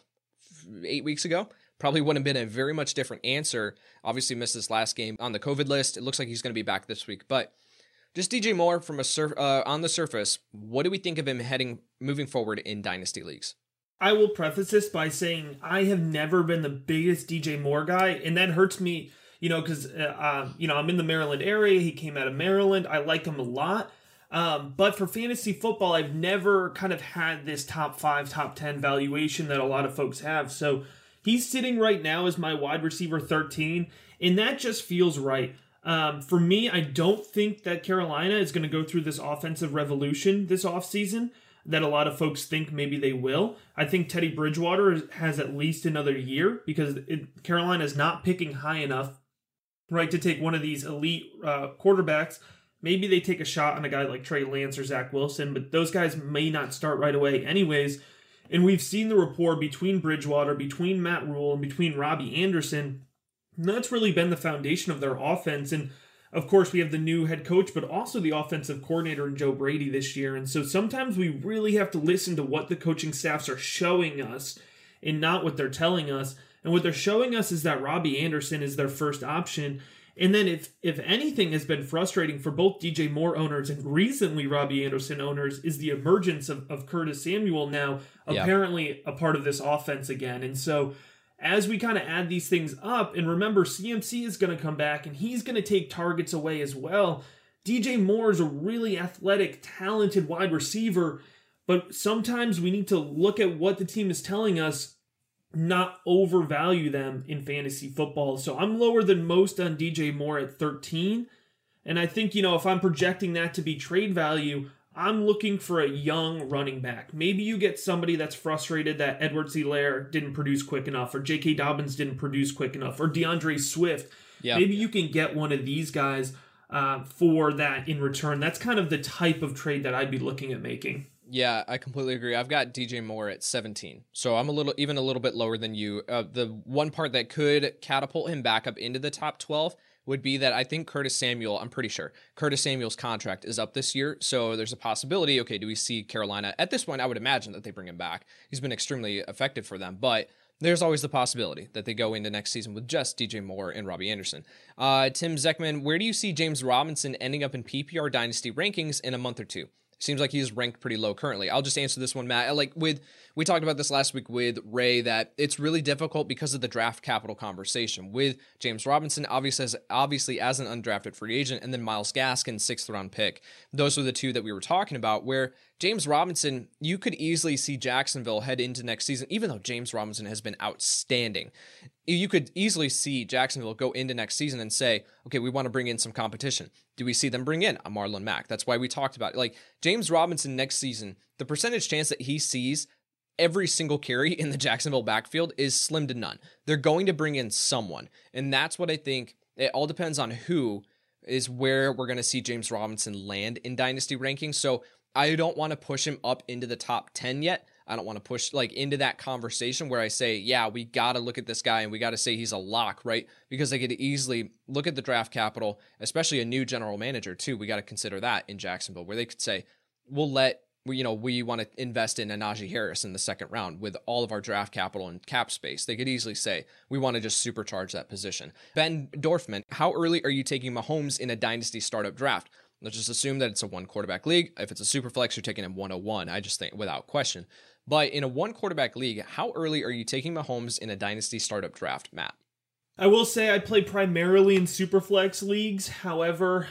8 weeks ago, probably would have been a very much different answer. Obviously missed this last game on the COVID list. It looks like he's going to be back this week. But just DJ Moore from on the surface, what do we think of him moving forward in Dynasty leagues? I will preface this by saying I have never been the biggest DJ Moore guy, and that hurts me, because, I'm in the Maryland area. He came out of Maryland. I like him a lot. But for fantasy football, I've never kind of had this top 5, top 10 valuation that a lot of folks have. So he's sitting right now as my wide receiver 13, and that just feels right. For me, I don't think that Carolina is going to go through this offensive revolution this offseason that a lot of folks think maybe they will. I think Teddy Bridgewater has at least another year because Carolina is not picking high enough, right, to take one of these elite quarterbacks. Maybe they take a shot on a guy like Trey Lance or Zach Wilson, but those guys may not start right away anyways. And we've seen the rapport between Bridgewater, between Matt Rule, and between Robbie Anderson. And that's really been the foundation of their offense. And of course, we have the new head coach, but also the offensive coordinator in Joe Brady this year. And so sometimes we really have to listen to what the coaching staffs are showing us and not what they're telling us. And what they're showing us is that Robbie Anderson is their first option. And then if anything has been frustrating for both DJ Moore owners and recently Robbie Anderson owners is the emergence of Curtis Samuel now apparently a part of this offense again. And so as we kind of add these things up, and remember CMC is going to come back and he's going to take targets away as well. DJ Moore is a really athletic, talented wide receiver, but sometimes we need to look at what the team is telling us, not overvalue them in fantasy football. So I'm lower than most on DJ Moore at 13. And I think, if I'm projecting that to be trade value, I'm looking for a young running back. Maybe you get somebody that's frustrated that Edwards-Helaire didn't produce quick enough, or J.K. Dobbins didn't produce quick enough, or DeAndre Swift. Yeah. Maybe you can get one of these guys for that in return. That's kind of the type of trade that I'd be looking at making. Yeah, I completely agree. I've got DJ Moore at 17, so I'm even a little bit lower than you. The one part that could catapult him back up into the top 12 would be that I think Curtis Samuel's contract is up this year, so there's a possibility, okay, do we see Carolina? At this point, I would imagine that they bring him back. He's been extremely effective for them, but there's always the possibility that they go into next season with just DJ Moore and Robbie Anderson. Tim Zekman, where do you see James Robinson ending up in PPR Dynasty rankings in a month or two? Seems like he's ranked pretty low currently. I'll just answer this one, Matt. We talked about this last week with Ray, that it's really difficult because of the draft capital conversation with James Robinson, obviously as an undrafted free agent, and then Myles Gaskin, 6th round pick. Those are the two that we were talking about, where James Robinson, you could easily see Jacksonville head into next season, even though James Robinson has been outstanding. You could easily see Jacksonville go into next season and say, okay, we want to bring in some competition. Do we see them bring in a Marlon Mack? That's why we talked about it. Like James Robinson next season, the percentage chance that he sees every single carry in the Jacksonville backfield is slim to none. They're going to bring in someone. And that's what I think. It all depends on who is where we're going to see James Robinson land in dynasty rankings. So I don't want to push him up into the top 10 yet. I don't want to push like into that conversation where I say, yeah, we got to look at this guy and we got to say he's a lock, right? Because I could easily look at the draft capital, especially a new general manager too. We got to consider that in Jacksonville, where they could say, we want to invest in a Najee Harris in the second round with all of our draft capital and cap space. They could easily say, we want to just supercharge that position. Ben Dorfman, how early are you taking Mahomes in a dynasty startup draft? Let's just assume that it's a one quarterback league. If it's a super flex, you're taking him 101. I just think without question. But in a one quarterback league, how early are you taking Mahomes in a dynasty startup draft, Matt? I will say I play primarily in Superflex leagues. However,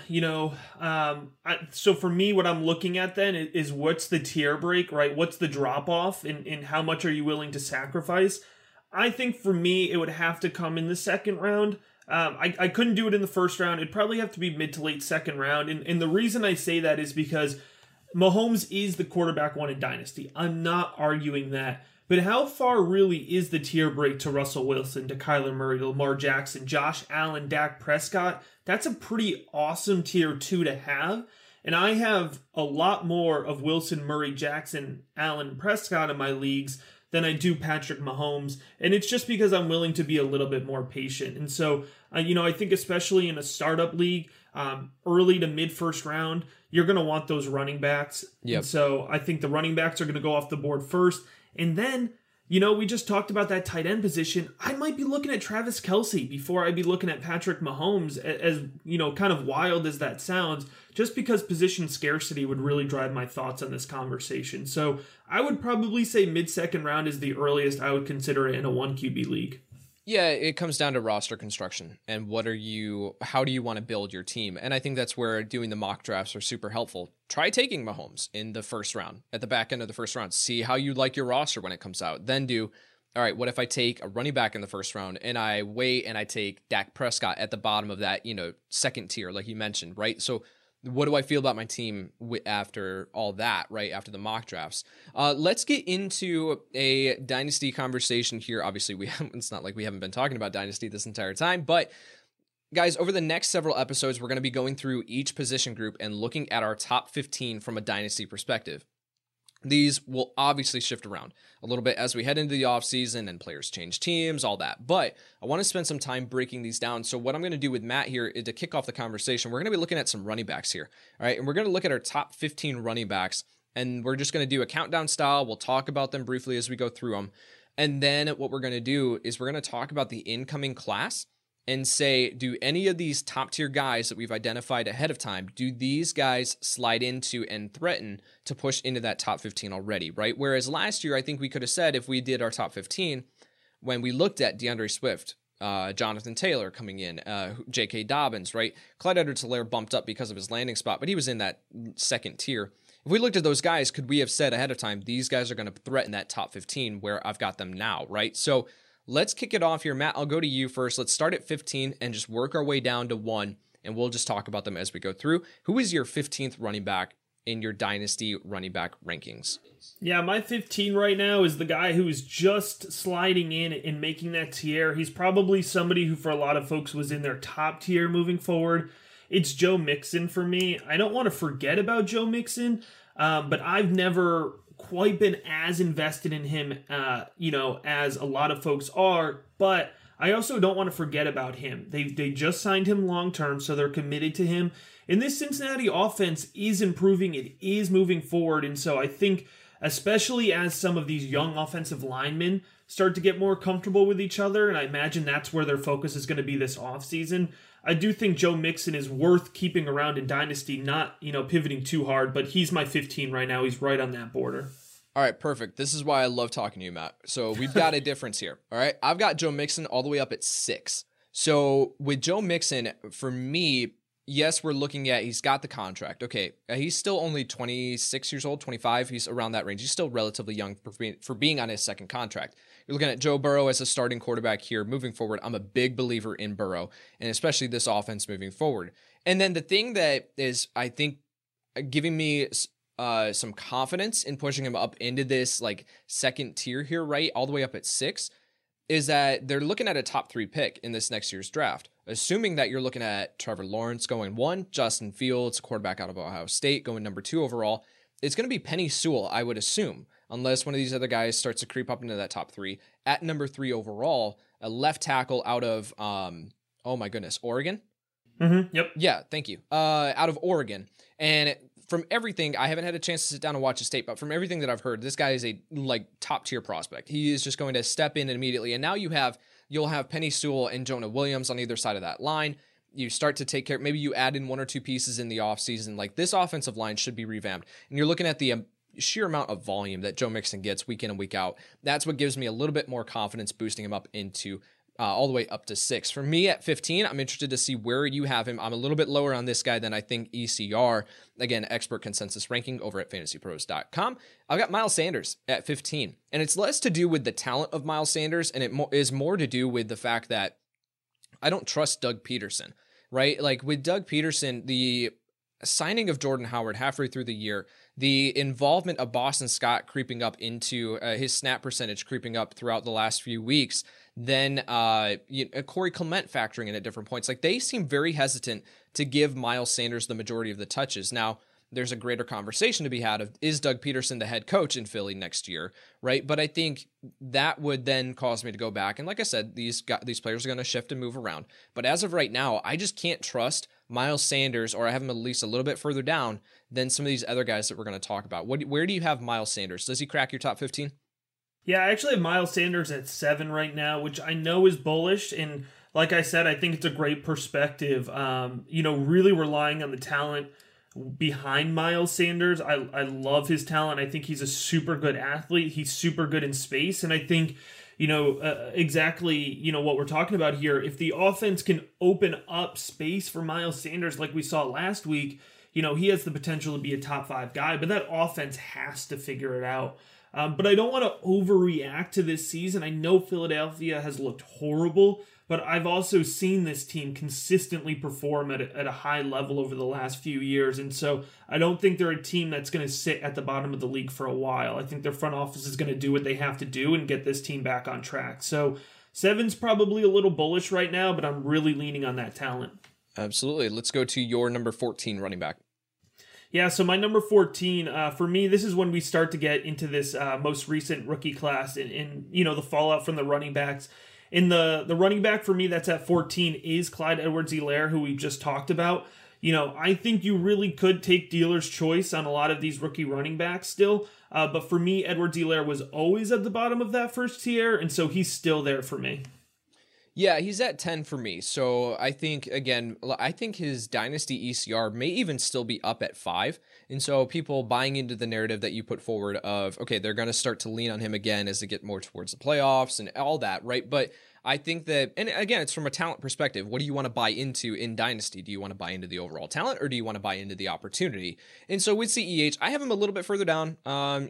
so for me, what I'm looking at then is what's the tier break, right? What's the drop off and how much are you willing to sacrifice? I think for me, it would have to come in the second round. I couldn't do it in the first round. It'd probably have to be mid to late second round. And the reason I say that is because Mahomes is the quarterback one in Dynasty. I'm not arguing that. But how far really is the tier break to Russell Wilson, to Kyler Murray, to Lamar Jackson, Josh Allen, Dak Prescott? That's a pretty awesome tier 2 to have. And I have a lot more of Wilson, Murray, Jackson, Allen, Prescott in my leagues than I do Patrick Mahomes. And it's just because I'm willing to be a little bit more patient. And so, I think especially in a startup league, early to mid first round, you're going to want those running backs. Yep. And so I think the running backs are going to go off the board first. And then, we just talked about that tight end position. I might be looking at Travis Kelce before I'd be looking at Patrick Mahomes, as kind of wild as that sounds, just because position scarcity would really drive my thoughts on this conversation. So I would probably say mid-second round is the earliest I would consider it in a 1 QB league. Yeah, it comes down to roster construction and how do you want to build your team? And I think that's where doing the mock drafts are super helpful. Try taking Mahomes in the first round, at the back end of the first round. See how you like your roster when it comes out. Then all right, what if I take a running back in the first round and I wait and I take Dak Prescott at the bottom of that, second tier, like you mentioned, right? So what do I feel about my team after all that, right? After the mock drafts. Let's get into a dynasty conversation here. Obviously, it's not like we haven't been talking about dynasty this entire time, but guys, over the next several episodes, we're going to be going through each position group and looking at our top 15 from a dynasty perspective. These will obviously shift around a little bit as we head into the offseason and players change teams, all that. But I want to spend some time breaking these down. So what I'm going to do with Matt here is to kick off the conversation. We're going to be looking at some running backs here. All right. And we're going to look at our top 15 running backs. And we're just going to do a countdown style. We'll talk about them briefly as we go through them. And then what we're going to do is we're going to talk about the incoming class and say, do any of these top tier guys that we've identified ahead of time, do these guys slide into and threaten to push into that top 15 already, right? Whereas last year, I think we could have said if we did our top 15, when we looked at DeAndre Swift, Jonathan Taylor coming in, J.K. Dobbins, right? Clyde Edwards-Helaire bumped up because of his landing spot, but he was in that second tier. If we looked at those guys, could we have said ahead of time, these guys are going to threaten that top 15 where I've got them now, right? So let's kick it off here. Matt, I'll go to you first. Let's start at 15 and just work our way down to 1, and we'll just talk about them as we go through. Who is your 15th running back in your dynasty running back rankings? Yeah, my 15 right now is the guy who is just sliding in and making that tier. He's probably somebody who for a lot of folks was in their top tier moving forward. It's Joe Mixon for me. I don't want to forget about Joe Mixon, but I've never quite been as invested in him, as a lot of folks are, but I also don't want to forget about him. They just signed him long-term, so they're committed to him. And this Cincinnati offense is improving. It is moving forward. And so I think, especially as some of these young offensive linemen start to get more comfortable with each other, and I imagine that's where their focus is going to be this offseason, I do think Joe Mixon is worth keeping around in Dynasty, not, pivoting too hard, but he's my 15 right now. He's right on that border. All right, perfect. This is why I love talking to you, Matt. So we've got a difference here. All right, I've got Joe Mixon all the way up at 6. So with Joe Mixon, for me, yes, we're looking at, he's got the contract. Okay, he's still only 26 years old, 25. He's around that range. He's still relatively young for being on his second contract. You're looking at Joe Burrow as a starting quarterback here moving forward. I'm a big believer in Burrow, and especially this offense moving forward. And then the thing that is, I think, giving me some confidence in pushing him up into this second tier here, right, all the way up at 6, is that they're looking at a top 3 pick in this next year's draft. Assuming that you're looking at Trevor Lawrence going 1, Justin Fields, quarterback out of Ohio State, going number 2 overall, it's going to be Penei Sewell, I would assume, unless one of these other guys starts to creep up into that top 3. At number 3 overall, a left tackle out of, Oregon? Mm-hmm. Yep. Yeah, thank you. Out of Oregon. And from everything, I haven't had a chance to sit down and watch his tape, but from everything that I've heard, this guy is a top tier prospect. He is just going to step in immediately. And now you'll have Penei Sewell and Jonah Williams on either side of that line. You start to take care, maybe you add in 1 or 2 pieces in the offseason. Like, this offensive line should be revamped. And you're looking at the sheer amount of volume that Joe Mixon gets week in and week out. That's what gives me a little bit more confidence boosting him up into all the way up to 6. For me at 15, I'm interested to see where you have him. I'm a little bit lower on this guy than I think ECR. Again, expert consensus ranking over at fantasypros.com. I've got Miles Sanders at 15. And it's less to do with the talent of Miles Sanders, and it is more to do with the fact that I don't trust Doug Peterson, right? Like, with Doug Peterson, the signing of Jordan Howard halfway through the year, the involvement of Boston Scott creeping up into his snap percentage creeping up throughout the last few weeks, then Corey Clement factoring in at different points. Like, they seem very hesitant to give Miles Sanders the majority of the touches. Now, there's a greater conversation to be had of, is Doug Peterson the head coach in Philly next year, right? But I think that would then cause me to go back. And like I said, these players are going to shift and move around. But as of right now, I just can't trust Miles Sanders, or I have him at least a little bit further down than some of these other guys that we're going to talk about. Where do you have Miles Sanders? Does he crack your top 15? Yeah, I actually have Miles Sanders at 7 right now, which I know is bullish. And like I said, I think it's a great perspective. Really relying on the talent behind Miles Sanders. I love his talent. I think he's a super good athlete. He's super good in space. And I think, exactly, what we're talking about here, if the offense can open up space for Miles Sanders like we saw last week, he has the potential to be a top 5 guy, but that offense has to figure it out. But I don't want to overreact to this season. I know Philadelphia has looked horrible, but I've also seen this team consistently perform at a high level over the last few years. And so I don't think they're a team that's going to sit at the bottom of the league for a while. I think their front office is going to do what they have to do and get this team back on track. So 7's probably a little bullish right now, but I'm really leaning on that talent. Absolutely. Let's go to your number 14 running back. Yeah, so my number 14, for me, this is when we start to get into this most recent rookie class and the fallout from the running backs. In the running back for me that's at 14 is Clyde Edwards-Helaire, who we just talked about. I think you really could take dealer's choice on a lot of these rookie running backs still. But for me, Edwards-Helaire was always at the bottom of that first tier, and so he's still there for me. Yeah, he's at 10 for me. So I think his dynasty ECR may even still be up at 5. And so people buying into the narrative that you put forward of, okay, they're going to start to lean on him again as they get more towards the playoffs and all that, right? But I think that, and again, it's from a talent perspective. What do you want to buy into in Dynasty? Do you want to buy into the overall talent, or do you want to buy into the opportunity? And so with CEH, I have him a little bit further down, than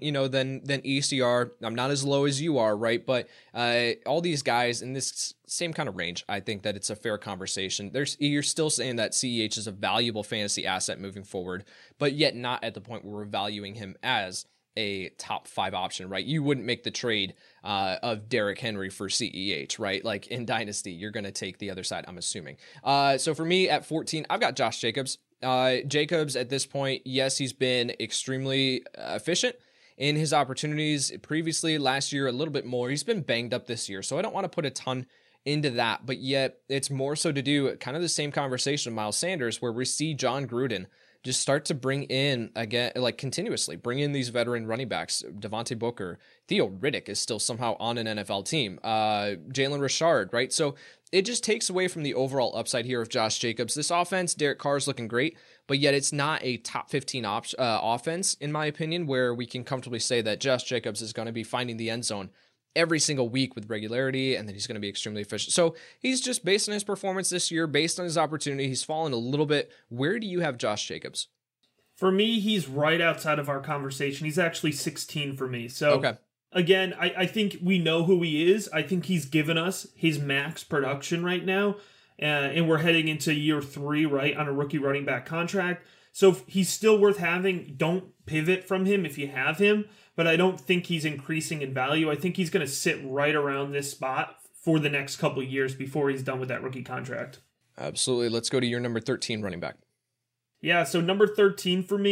ECR. I'm not as low as you are, right? But all these guys in this same kind of range, I think that it's a fair conversation. You're still saying that CEH is a valuable fantasy asset moving forward, but yet not at the point where we're valuing him as a top 5 option, right? You wouldn't make the trade of Derrick Henry for CEH, right? Like in Dynasty, you're going to take the other side, I'm assuming. So for me at 14, I've got Josh Jacobs. Jacobs at this point, yes, he's been extremely efficient in his opportunities previously. Last year, a little bit more. He's been banged up this year, so I don't want to put a ton into that, but yet it's more so to do kind of the same conversation of Miles Sanders, where we see John Gruden just start to bring in again, like continuously bring in these veteran running backs. Devontae Booker, Theo Riddick is still somehow on an NFL team. Jalen Richard, right? So it just takes away from the overall upside here of Josh Jacobs. This offense, Derek Carr's looking great, but yet it's not a top 15 offense, in my opinion, where we can comfortably say that Josh Jacobs is going to be finding the end zone every single week with regularity, and then he's going to be extremely efficient. So he's just, based on his performance this year, based on his opportunity, he's fallen a little bit. Where do you have Josh Jacobs? For me, he's right outside of our conversation. He's actually 16 for me. So okay. Again, I think we know who he is. I think he's given us his max production right now, and we're heading into year 3, right, on a rookie running back contract. So he's still worth having. Don't pivot from him if you have him, but I don't think he's increasing in value. I think he's going to sit right around this spot for the next couple of years before he's done with that rookie contract. Absolutely. Let's go to your number 13 running back. Yeah, so number 13 for me,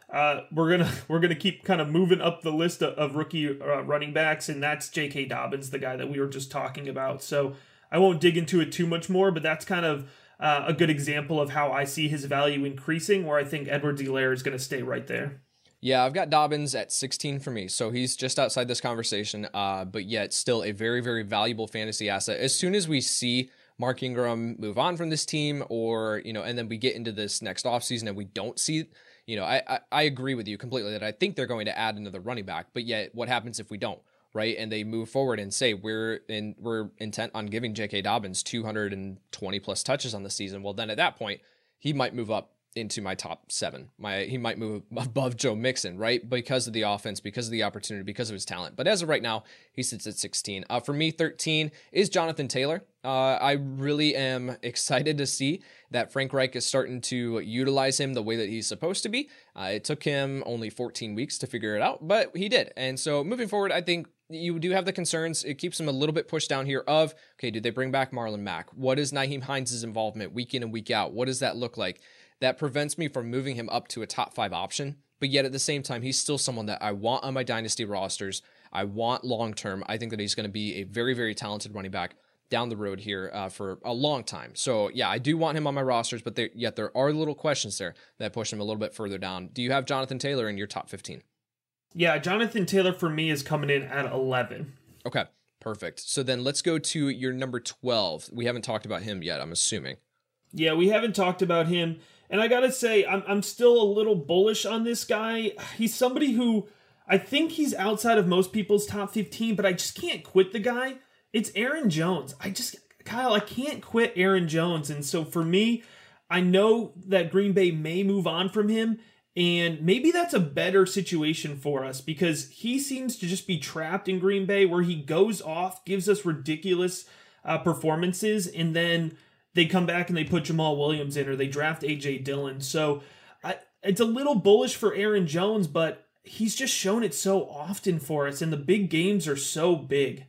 we're gonna keep kind of moving up the list of rookie running backs, and that's J.K. Dobbins, the guy that we were just talking about. So I won't dig into it too much more, but that's kind of a good example of how I see his value increasing, where I think Edwards-Helaire is going to stay right there. Yeah, I've got Dobbins at 16 for me, so he's just outside this conversation, but yet still a very, very valuable fantasy asset. As soon as we see Mark Ingram move on from this team, or, and then we get into this next offseason and we don't see, I agree with you completely that I think they're going to add another running back, but yet what happens if we don't, right? And they move forward and say, we're intent on giving J.K. Dobbins 220 plus touches on the season. Well, then at that point, he might move up into my top 7. He might move above Joe Mixon, right? Because of the offense, because of the opportunity, because of his talent. But as of right now, he sits at 16. For me, 13 is Jonathan Taylor. I really am excited to see that Frank Reich is starting to utilize him the way that he's supposed to be. It took him only 14 weeks to figure it out, but he did. And so moving forward, I think you do have the concerns. It keeps him a little bit pushed down here of, okay, did they bring back Marlon Mack? What is Nyheim Hines' involvement week in and week out? What does that look like? That prevents me from moving him up to a top 5 option. But yet at the same time, he's still someone that I want on my dynasty rosters. I want long-term. I think that he's going to be a very, very talented running back down the road here for a long time. So yeah, I do want him on my rosters, but yet there are little questions there that push him a little bit further down. Do you have Jonathan Taylor in your top 15? Yeah, Jonathan Taylor for me is coming in at 11. Okay, perfect. So then let's go to your number 12. We haven't talked about him yet, I'm assuming. Yeah, we haven't talked about him. And I gotta say, I'm still a little bullish on this guy. He's somebody who I think he's outside of most people's top 15, but I just can't quit the guy. It's Aaron Jones. Kyle, I can't quit Aaron Jones. And so for me, I know that Green Bay may move on from him, and maybe that's a better situation for us because he seems to just be trapped in Green Bay where he goes off, gives us ridiculous performances, and then they come back and they put Jamal Williams in or they draft A.J. Dillon. So it's a little bullish for Aaron Jones, but he's just shown it so often for us, and the big games are so big.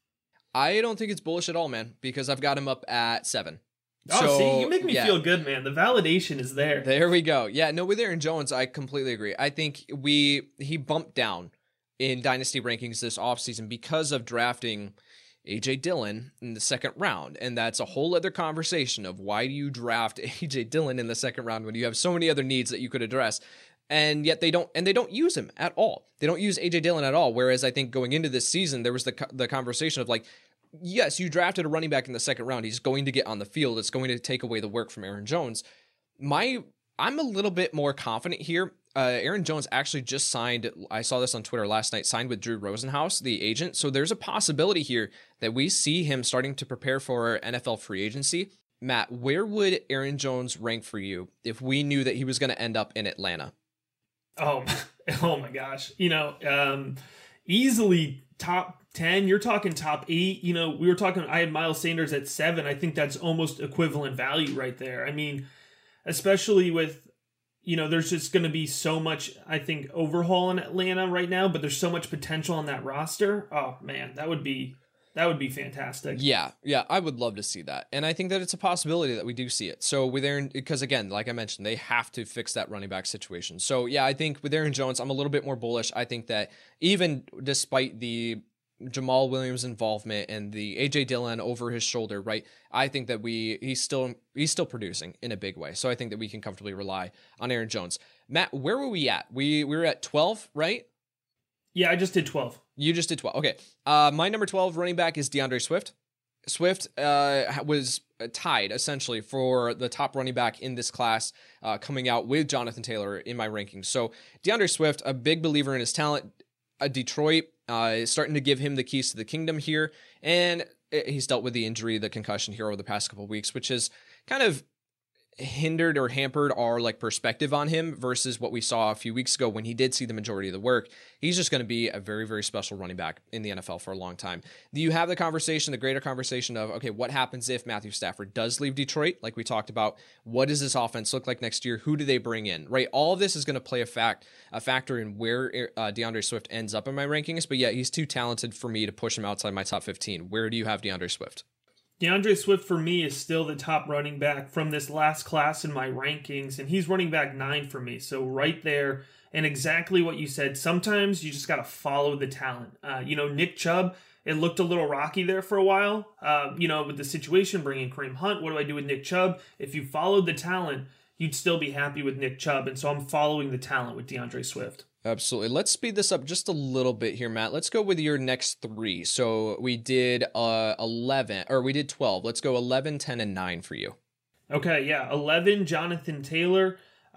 I don't think it's bullish at all, man, because I've got him up at 7. Oh, so, see, you make me feel good, man. The validation is there. There we go. Yeah, no, with Aaron Jones, I completely agree. I think he bumped down in dynasty rankings this offseason because of drafting A.J. Dillon in the second round. And that's a whole other conversation of why do you draft A.J. Dillon in the second round when you have so many other needs that you could address. And yet they don't use him at all. They don't use A.J. Dillon at all. Whereas I think going into this season, there was the conversation of like, yes, you drafted a running back in the second round. He's going to get on the field. It's going to take away the work from Aaron Jones. I'm a little bit more confident here. Aaron Jones actually just signed, I saw this on Twitter last night, signed with Drew Rosenhaus, the agent. So there's a possibility here that we see him starting to prepare for NFL free agency. Matt, where would Aaron Jones rank for you if we knew that he was going to end up in Atlanta? Oh my gosh. Easily top 10. You're talking top 8. We were talking, I had Miles Sanders at 7. I think that's almost equivalent value right there. I mean, especially with, there's just going to be so much, I think, overhaul in Atlanta right now, but there's so much potential on that roster. Oh man, that would be fantastic. Yeah, I would love to see that. And I think that it's a possibility that we do see it. So with Aaron, because again, like I mentioned, they have to fix that running back situation. So yeah, I think with Aaron Jones, I'm a little bit more bullish. I think that even despite the Jamal Williams involvement and the A.J. Dillon over his shoulder, right? I think that he's still producing in a big way. So I think that we can comfortably rely on Aaron Jones. Matt, where were we at? We were at 12, right? Yeah, I just did 12. You just did 12. Okay. My number 12 running back is DeAndre Swift. Swift was tied essentially for the top running back in this class, coming out with Jonathan Taylor in my rankings. So DeAndre Swift, a big believer in his talent. Detroit is starting to give him the keys to the kingdom here, and he's dealt with the injury, the concussion here over the past couple of weeks, which has kind of hindered or hampered our perspective on him versus what we saw a few weeks ago when he did see the majority of the work. He's just going to be a very, very special running back in the NFL for a long time. Do you have the greater conversation of, okay, what happens if Matthew Stafford does leave Detroit? Like we talked about, what does this offense look like next year? Who do they bring in, right? All of this is going to play a factor in where DeAndre Swift ends up in my rankings, but yet he's too talented for me to push him outside my top 15. Where do you have DeAndre Swift? DeAndre Swift for me is still the top running back from this last class in my rankings, and he's running back 9 for me. So right there, and exactly what you said. Sometimes you just got to follow the talent. Nick Chubb, it looked a little rocky there for a while, with the situation, bringing Kareem Hunt. What do I do with Nick Chubb? If you followed the talent, you'd still be happy with Nick Chubb. And so I'm following the talent with DeAndre Swift. Absolutely. Let's speed this up just a little bit here, Matt. Let's go with your next 3. So we did 11, or we did 12. Let's go 11, 10, and 9 for you. Okay, yeah. 11, Jonathan Taylor.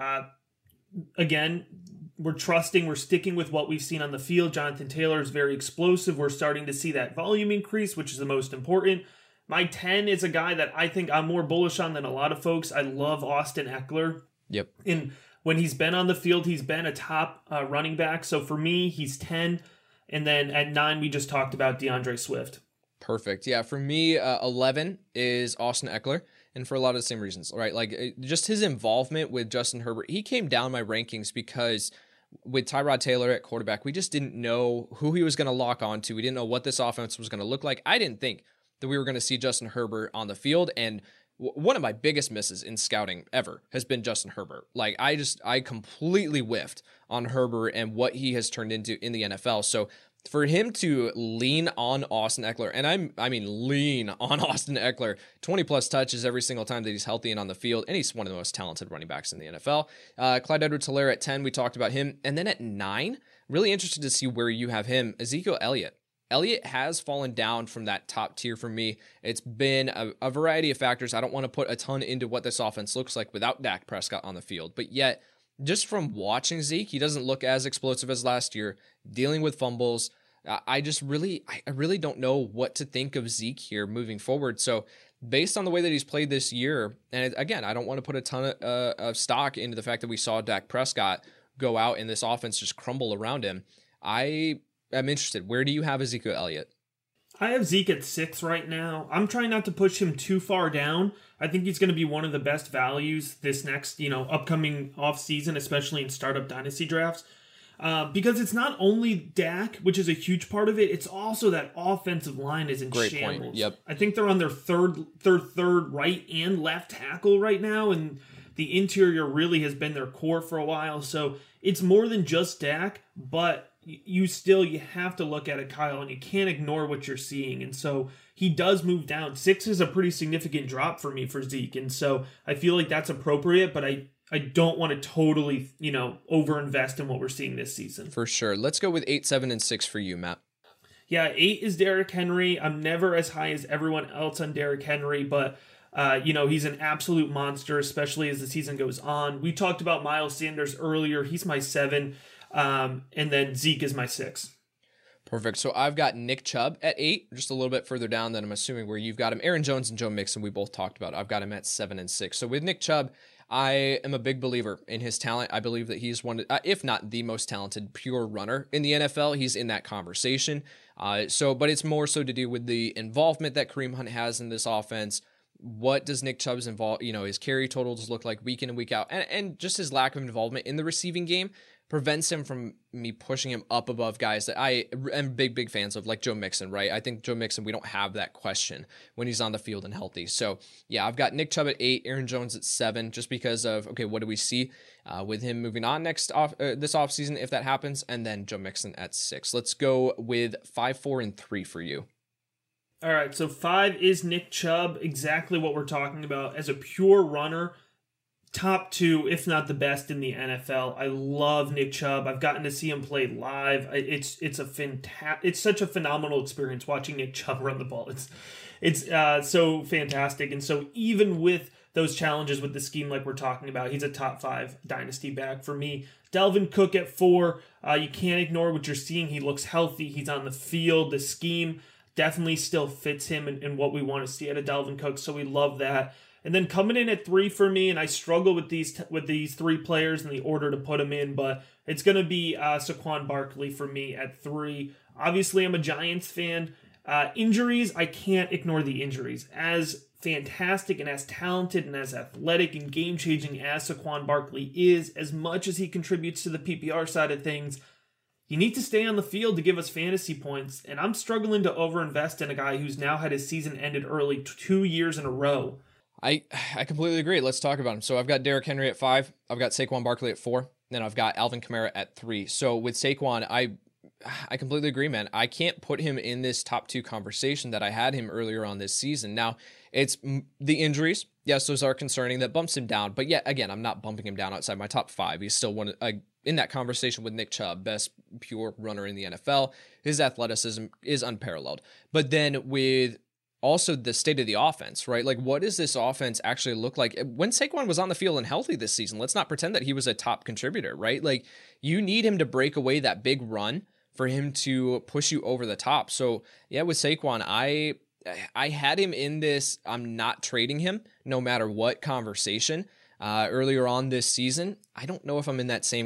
Again, we're sticking with what we've seen on the field. Jonathan Taylor is very explosive. We're starting to see that volume increase, which is the most important. My 10 is a guy that I think I'm more bullish on than a lot of folks. I love Austin Eckler. Yep. And when he's been on the field, he's been a top running back. So for me, he's 10. And then at 9, we just talked about DeAndre Swift. Perfect. Yeah, for me, 11 is Austin Eckler. And for a lot of the same reasons, right? Like just his involvement with Justin Herbert. He came down my rankings because with Tyrod Taylor at quarterback, we just didn't know who he was going to lock onto. We didn't know what this offense was going to look like. I didn't think that we were going to see Justin Herbert on the field. And one of my biggest misses in scouting ever has been Justin Herbert. Like I completely whiffed on Herbert and what he has turned into in the NFL. So for him to lean on Austin Eckler, and I mean lean on Austin Eckler, 20 plus touches every single time that he's healthy and on the field, and he's one of the most talented running backs in the NFL. Clyde Edwards-Helaire at 10, we talked about him. And then at 9, really interested to see where you have him, Ezekiel Elliott. Elliott has fallen down from that top tier for me. It's been a variety of factors. I don't want to put a ton into what this offense looks like without Dak Prescott on the field, but yet just from watching Zeke, he doesn't look as explosive as last year, dealing with fumbles. I really don't know what to think of Zeke here moving forward. So based on the way that he's played this year, and again, I don't want to put a ton of stock into the fact that we saw Dak Prescott go out and this offense just crumble around him. I'm interested. Where do you have Ezekiel Elliott? I have Zeke at 6 right now. I'm trying not to push him too far down. I think he's going to be one of the best values this next, upcoming offseason, especially in startup dynasty drafts. Because it's not only Dak, which is a huge part of it, it's also that offensive line is in Great shambles. Point. Yep. I think they're on their third right and left tackle right now, and the interior really has been their core for a while. So it's more than just Dak, but you have to look at it, Kyle, and you can't ignore what you're seeing. And so he does move down. 6 is a pretty significant drop for me for Zeke. And so I feel like that's appropriate, but I don't want to totally, overinvest in what we're seeing this season. For sure. Let's go with 8, 7, and 6 for you, Matt. Yeah, 8 is Derrick Henry. I'm never as high as everyone else on Derrick Henry, but he's an absolute monster, especially as the season goes on. We talked about Miles Sanders earlier. He's my 7. And then Zeke is my 6. Perfect. So I've got Nick Chubb at 8, just a little bit further down than I'm assuming where you've got him. Aaron Jones and Joe Mixon, we both talked about. I've got him at 7 and 6. So with Nick Chubb, I am a big believer in his talent. I believe that he's one, if not the most talented pure runner in the NFL. He's in that conversation. But it's more so to do with the involvement that Kareem Hunt has in this offense. What does Nick Chubb's his carry totals look like week in and week out, and just his lack of involvement in the receiving game prevents him from me pushing him up above guys that I am big fans of, like Joe Mixon, right? I think Joe Mixon, we don't have that question when he's on the field and healthy. So yeah, I've got Nick Chubb at 8, Aaron Jones at 7, just because of, okay, what do we see with him moving on this offseason if that happens, and then Joe Mixon at 6. Let's go with 5, 4, and 3 for you. All right, so 5 is Nick Chubb, exactly what we're talking about. As a pure runner, top 2, if not the best in the NFL. I love Nick Chubb. I've gotten to see him play live. It's such a phenomenal experience watching Nick Chubb run the ball. It's so fantastic. And so even with those challenges with the scheme like we're talking about, he's a top 5 dynasty back for me. Dalvin Cook at 4. You can't ignore what you're seeing. He looks healthy. He's on the field. The scheme definitely still fits him and what we want to see out of Dalvin Cook. So we love that. And then coming in at 3 for me, and I struggle with these 3 players in the order to put them in, but it's going to be Saquon Barkley for me at 3. Obviously, I'm a Giants fan. Injuries, I can't ignore the injuries. As fantastic and as talented and as athletic and game-changing as Saquon Barkley is, as much as he contributes to the PPR side of things, you need to stay on the field to give us fantasy points, and I'm struggling to overinvest in a guy who's now had his season ended early 2 years in a row. I completely agree. Let's talk about him. So I've got Derrick Henry at 5. I've got Saquon Barkley at 4. Then I've got Alvin Kamara at 3. So with Saquon, I completely agree, man. I can't put him in this top 2 conversation that I had him earlier on this season. Now, it's the injuries. Yes, those are concerning. That bumps him down. But yet, again, I'm not bumping him down outside my top 5. He's still one in that conversation with Nick Chubb, best pure runner in the NFL. His athleticism is unparalleled. But then with also the state of the offense, right? Like, what does this offense actually look like? When Saquon was on the field and healthy this season, let's not pretend that he was a top contributor, right? Like, you need him to break away that big run for him to push you over the top. So, yeah, with Saquon, I had him in this I'm not trading him no matter what conversation earlier on this season. I don't know if I'm in that same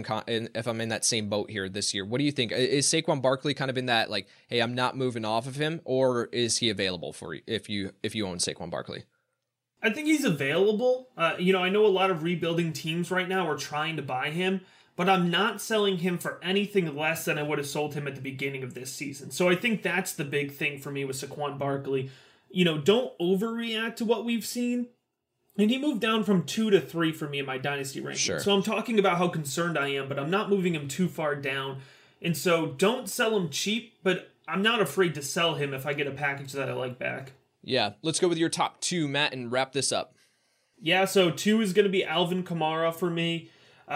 boat here this year. What do you think? Is Saquon Barkley kind of in that, like, hey, I'm not moving off of him, or is he available for you if you own Saquon Barkley? I think he's available. I know a lot of rebuilding teams right now are trying to buy him, but I'm not selling him for anything less than I would have sold him at the beginning of this season. So I think that's the big thing for me with Saquon Barkley. Don't overreact to what we've seen. And he moved down from 2 to 3 for me in my dynasty ranking. Sure. So I'm talking about how concerned I am, but I'm not moving him too far down. And so don't sell him cheap, but I'm not afraid to sell him if I get a package that I like back. Yeah, let's go with your top 2, Matt, and wrap this up. Yeah, so 2 is going to be Alvin Kamara for me.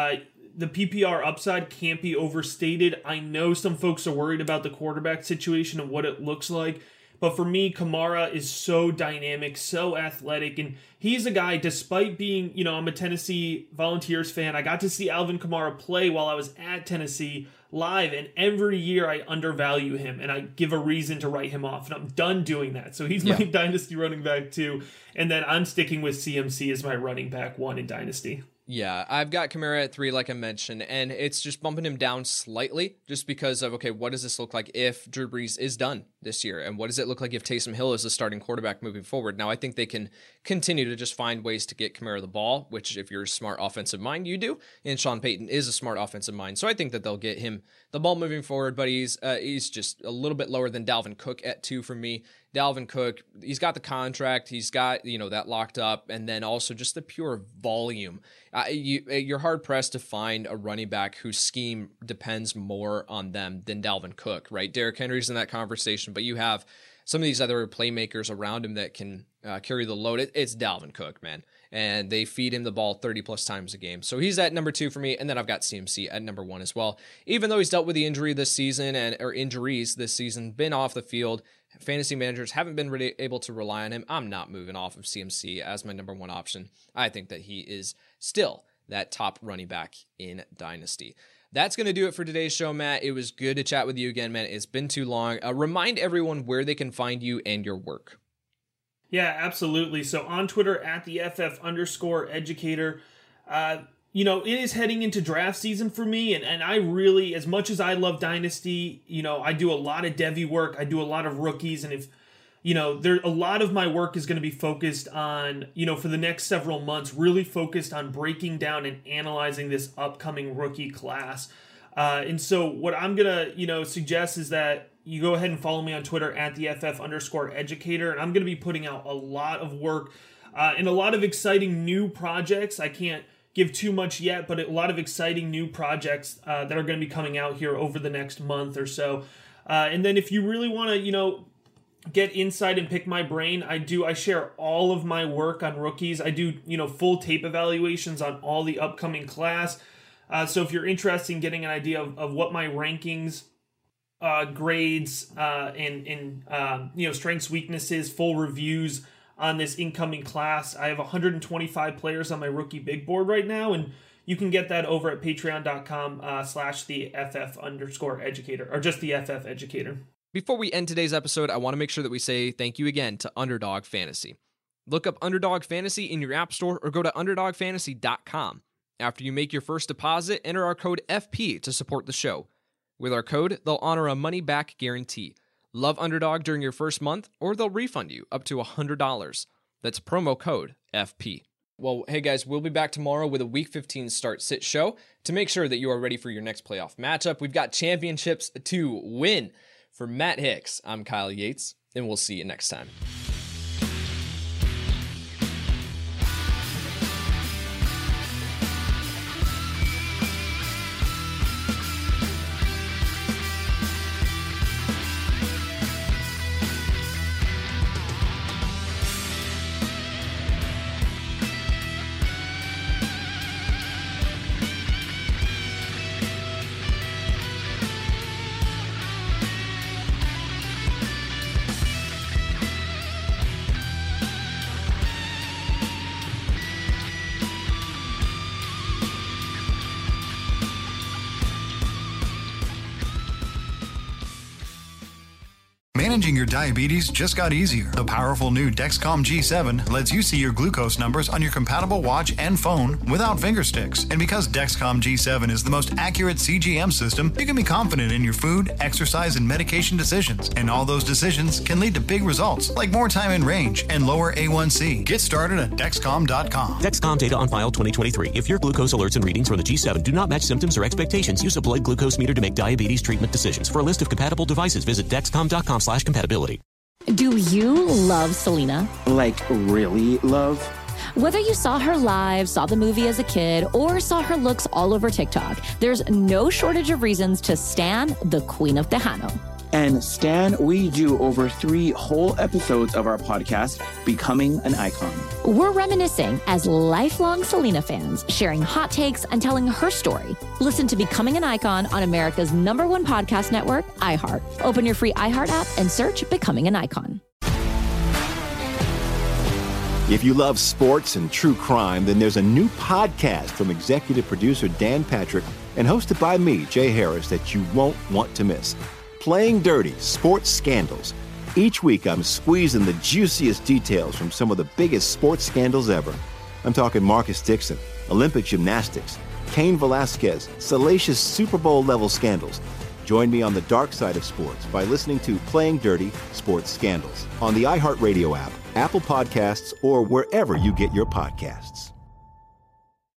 The PPR upside can't be overstated. I know some folks are worried about the quarterback situation and what it looks like. But for me, Kamara is so dynamic, so athletic, and he's a guy, despite being, I'm a Tennessee Volunteers fan, I got to see Alvin Kamara play while I was at Tennessee live, and every year I undervalue him, and I give a reason to write him off, and I'm done doing that. So he's my Dynasty running back 2, and then I'm sticking with CMC as my running back 1 in Dynasty. Yeah, I've got Kamara at 3, like I mentioned, and it's just bumping him down slightly just because of, okay, what does this look like if Drew Brees is done this year? And what does it look like if Taysom Hill is the starting quarterback moving forward? Now, I think they can continue to just find ways to get Kamara the ball, which if you're a smart offensive mind, you do. And Sean Payton is a smart offensive mind. So I think that they'll get him the ball moving forward, but he's just a little bit lower than Dalvin Cook at 2 for me. Dalvin Cook, he's got the contract, he's got, that locked up, and then also just the pure volume. You're hard-pressed to find a running back whose scheme depends more on them than Dalvin Cook, right? Derrick Henry's in that conversation, but you have some of these other playmakers around him that can carry the load. It's Dalvin Cook, man, and they feed him the ball 30-plus times a game. So he's at number 2 for me, and then I've got CMC at number 1 as well. Even though he's dealt with the injury this season, or injuries this season, been off the field, fantasy managers haven't been really able to rely on him. I'm not moving off of CMC as my number 1 option. I think that he is still that top running back in Dynasty. That's going to do it for today's show, Matt. It was good to chat with you again, man. It's been too long. Remind everyone where they can find you and your work. Yeah, absolutely. So on Twitter, at the FF_educator, it is heading into draft season for me, and I really, as much as I love Dynasty, I do a lot of Devy work, I do a lot of rookies, and if, a lot of my work is going to be focused on, for the next several months, really focused on breaking down and analyzing this upcoming rookie class. And so what I'm going to, suggest is that you go ahead and follow me on Twitter at the FF_educator, and I'm going to be putting out a lot of work and a lot of exciting new projects. I can't give too much yet, but a lot of exciting new projects that are going to be coming out here over the next month or so. And then if you really want to, get insight and pick my brain, I share all of my work on rookies. I do, full tape evaluations on all the upcoming class. So if you're interested in getting an idea of what my rankings, grades, and strengths, weaknesses, full reviews on this incoming class, I have 125 players on my rookie big board right now, and you can get that over at patreon.com/the FF_educator, or just the FF Educator. Before we end today's episode, I want to make sure that we say thank you again to Underdog Fantasy. Look up Underdog Fantasy in your app store or go to underdogfantasy.com. After you make your first deposit, enter our code FP to support the show. With our code, they'll honor a money-back guarantee. Love Underdog during your first month, or they'll refund you up to $100. That's promo code FP. Well, hey guys, we'll be back tomorrow with a Week 15 start-sit show to make sure that you are ready for your next playoff matchup. We've got championships to win. For Matt Hicks, I'm Kyle Yates, and we'll see you next time. Managing your diabetes just got easier. The powerful new Dexcom G7 lets you see your glucose numbers on your compatible watch and phone without finger sticks. And because Dexcom G7 is the most accurate CGM system, you can be confident in your food, exercise, and medication decisions. And all those decisions can lead to big results, like more time in range and lower A1C. Get started at Dexcom.com. Dexcom data on file 2023. If your glucose alerts and readings from the G7 do not match symptoms or expectations, use a blood glucose meter to make diabetes treatment decisions. For a list of compatible devices, visit Dexcom.com/compatibility. Do you love Selena? Like, really love? Whether you saw her live, saw the movie as a kid, or saw her looks all over TikTok, there's no shortage of reasons to stan the Queen of Tejano. And Stan, we do over 3 whole episodes of our podcast, Becoming an Icon. We're reminiscing as lifelong Selena fans, sharing hot takes and telling her story. Listen to Becoming an Icon on America's #1 podcast network, iHeart. Open your free iHeart app and search Becoming an Icon. If you love sports and true crime, then there's a new podcast from executive producer Dan Patrick and hosted by me, Jay Harris, that you won't want to miss. Playing Dirty: Sports Scandals. Each week, I'm squeezing the juiciest details from some of the biggest sports scandals ever. I'm talking Marcus Dixon, Olympic gymnastics, Cain Velasquez, salacious Super Bowl-level scandals. Join me on the dark side of sports by listening to Playing Dirty: Sports Scandals on the iHeartRadio app, Apple Podcasts, or wherever you get your podcasts.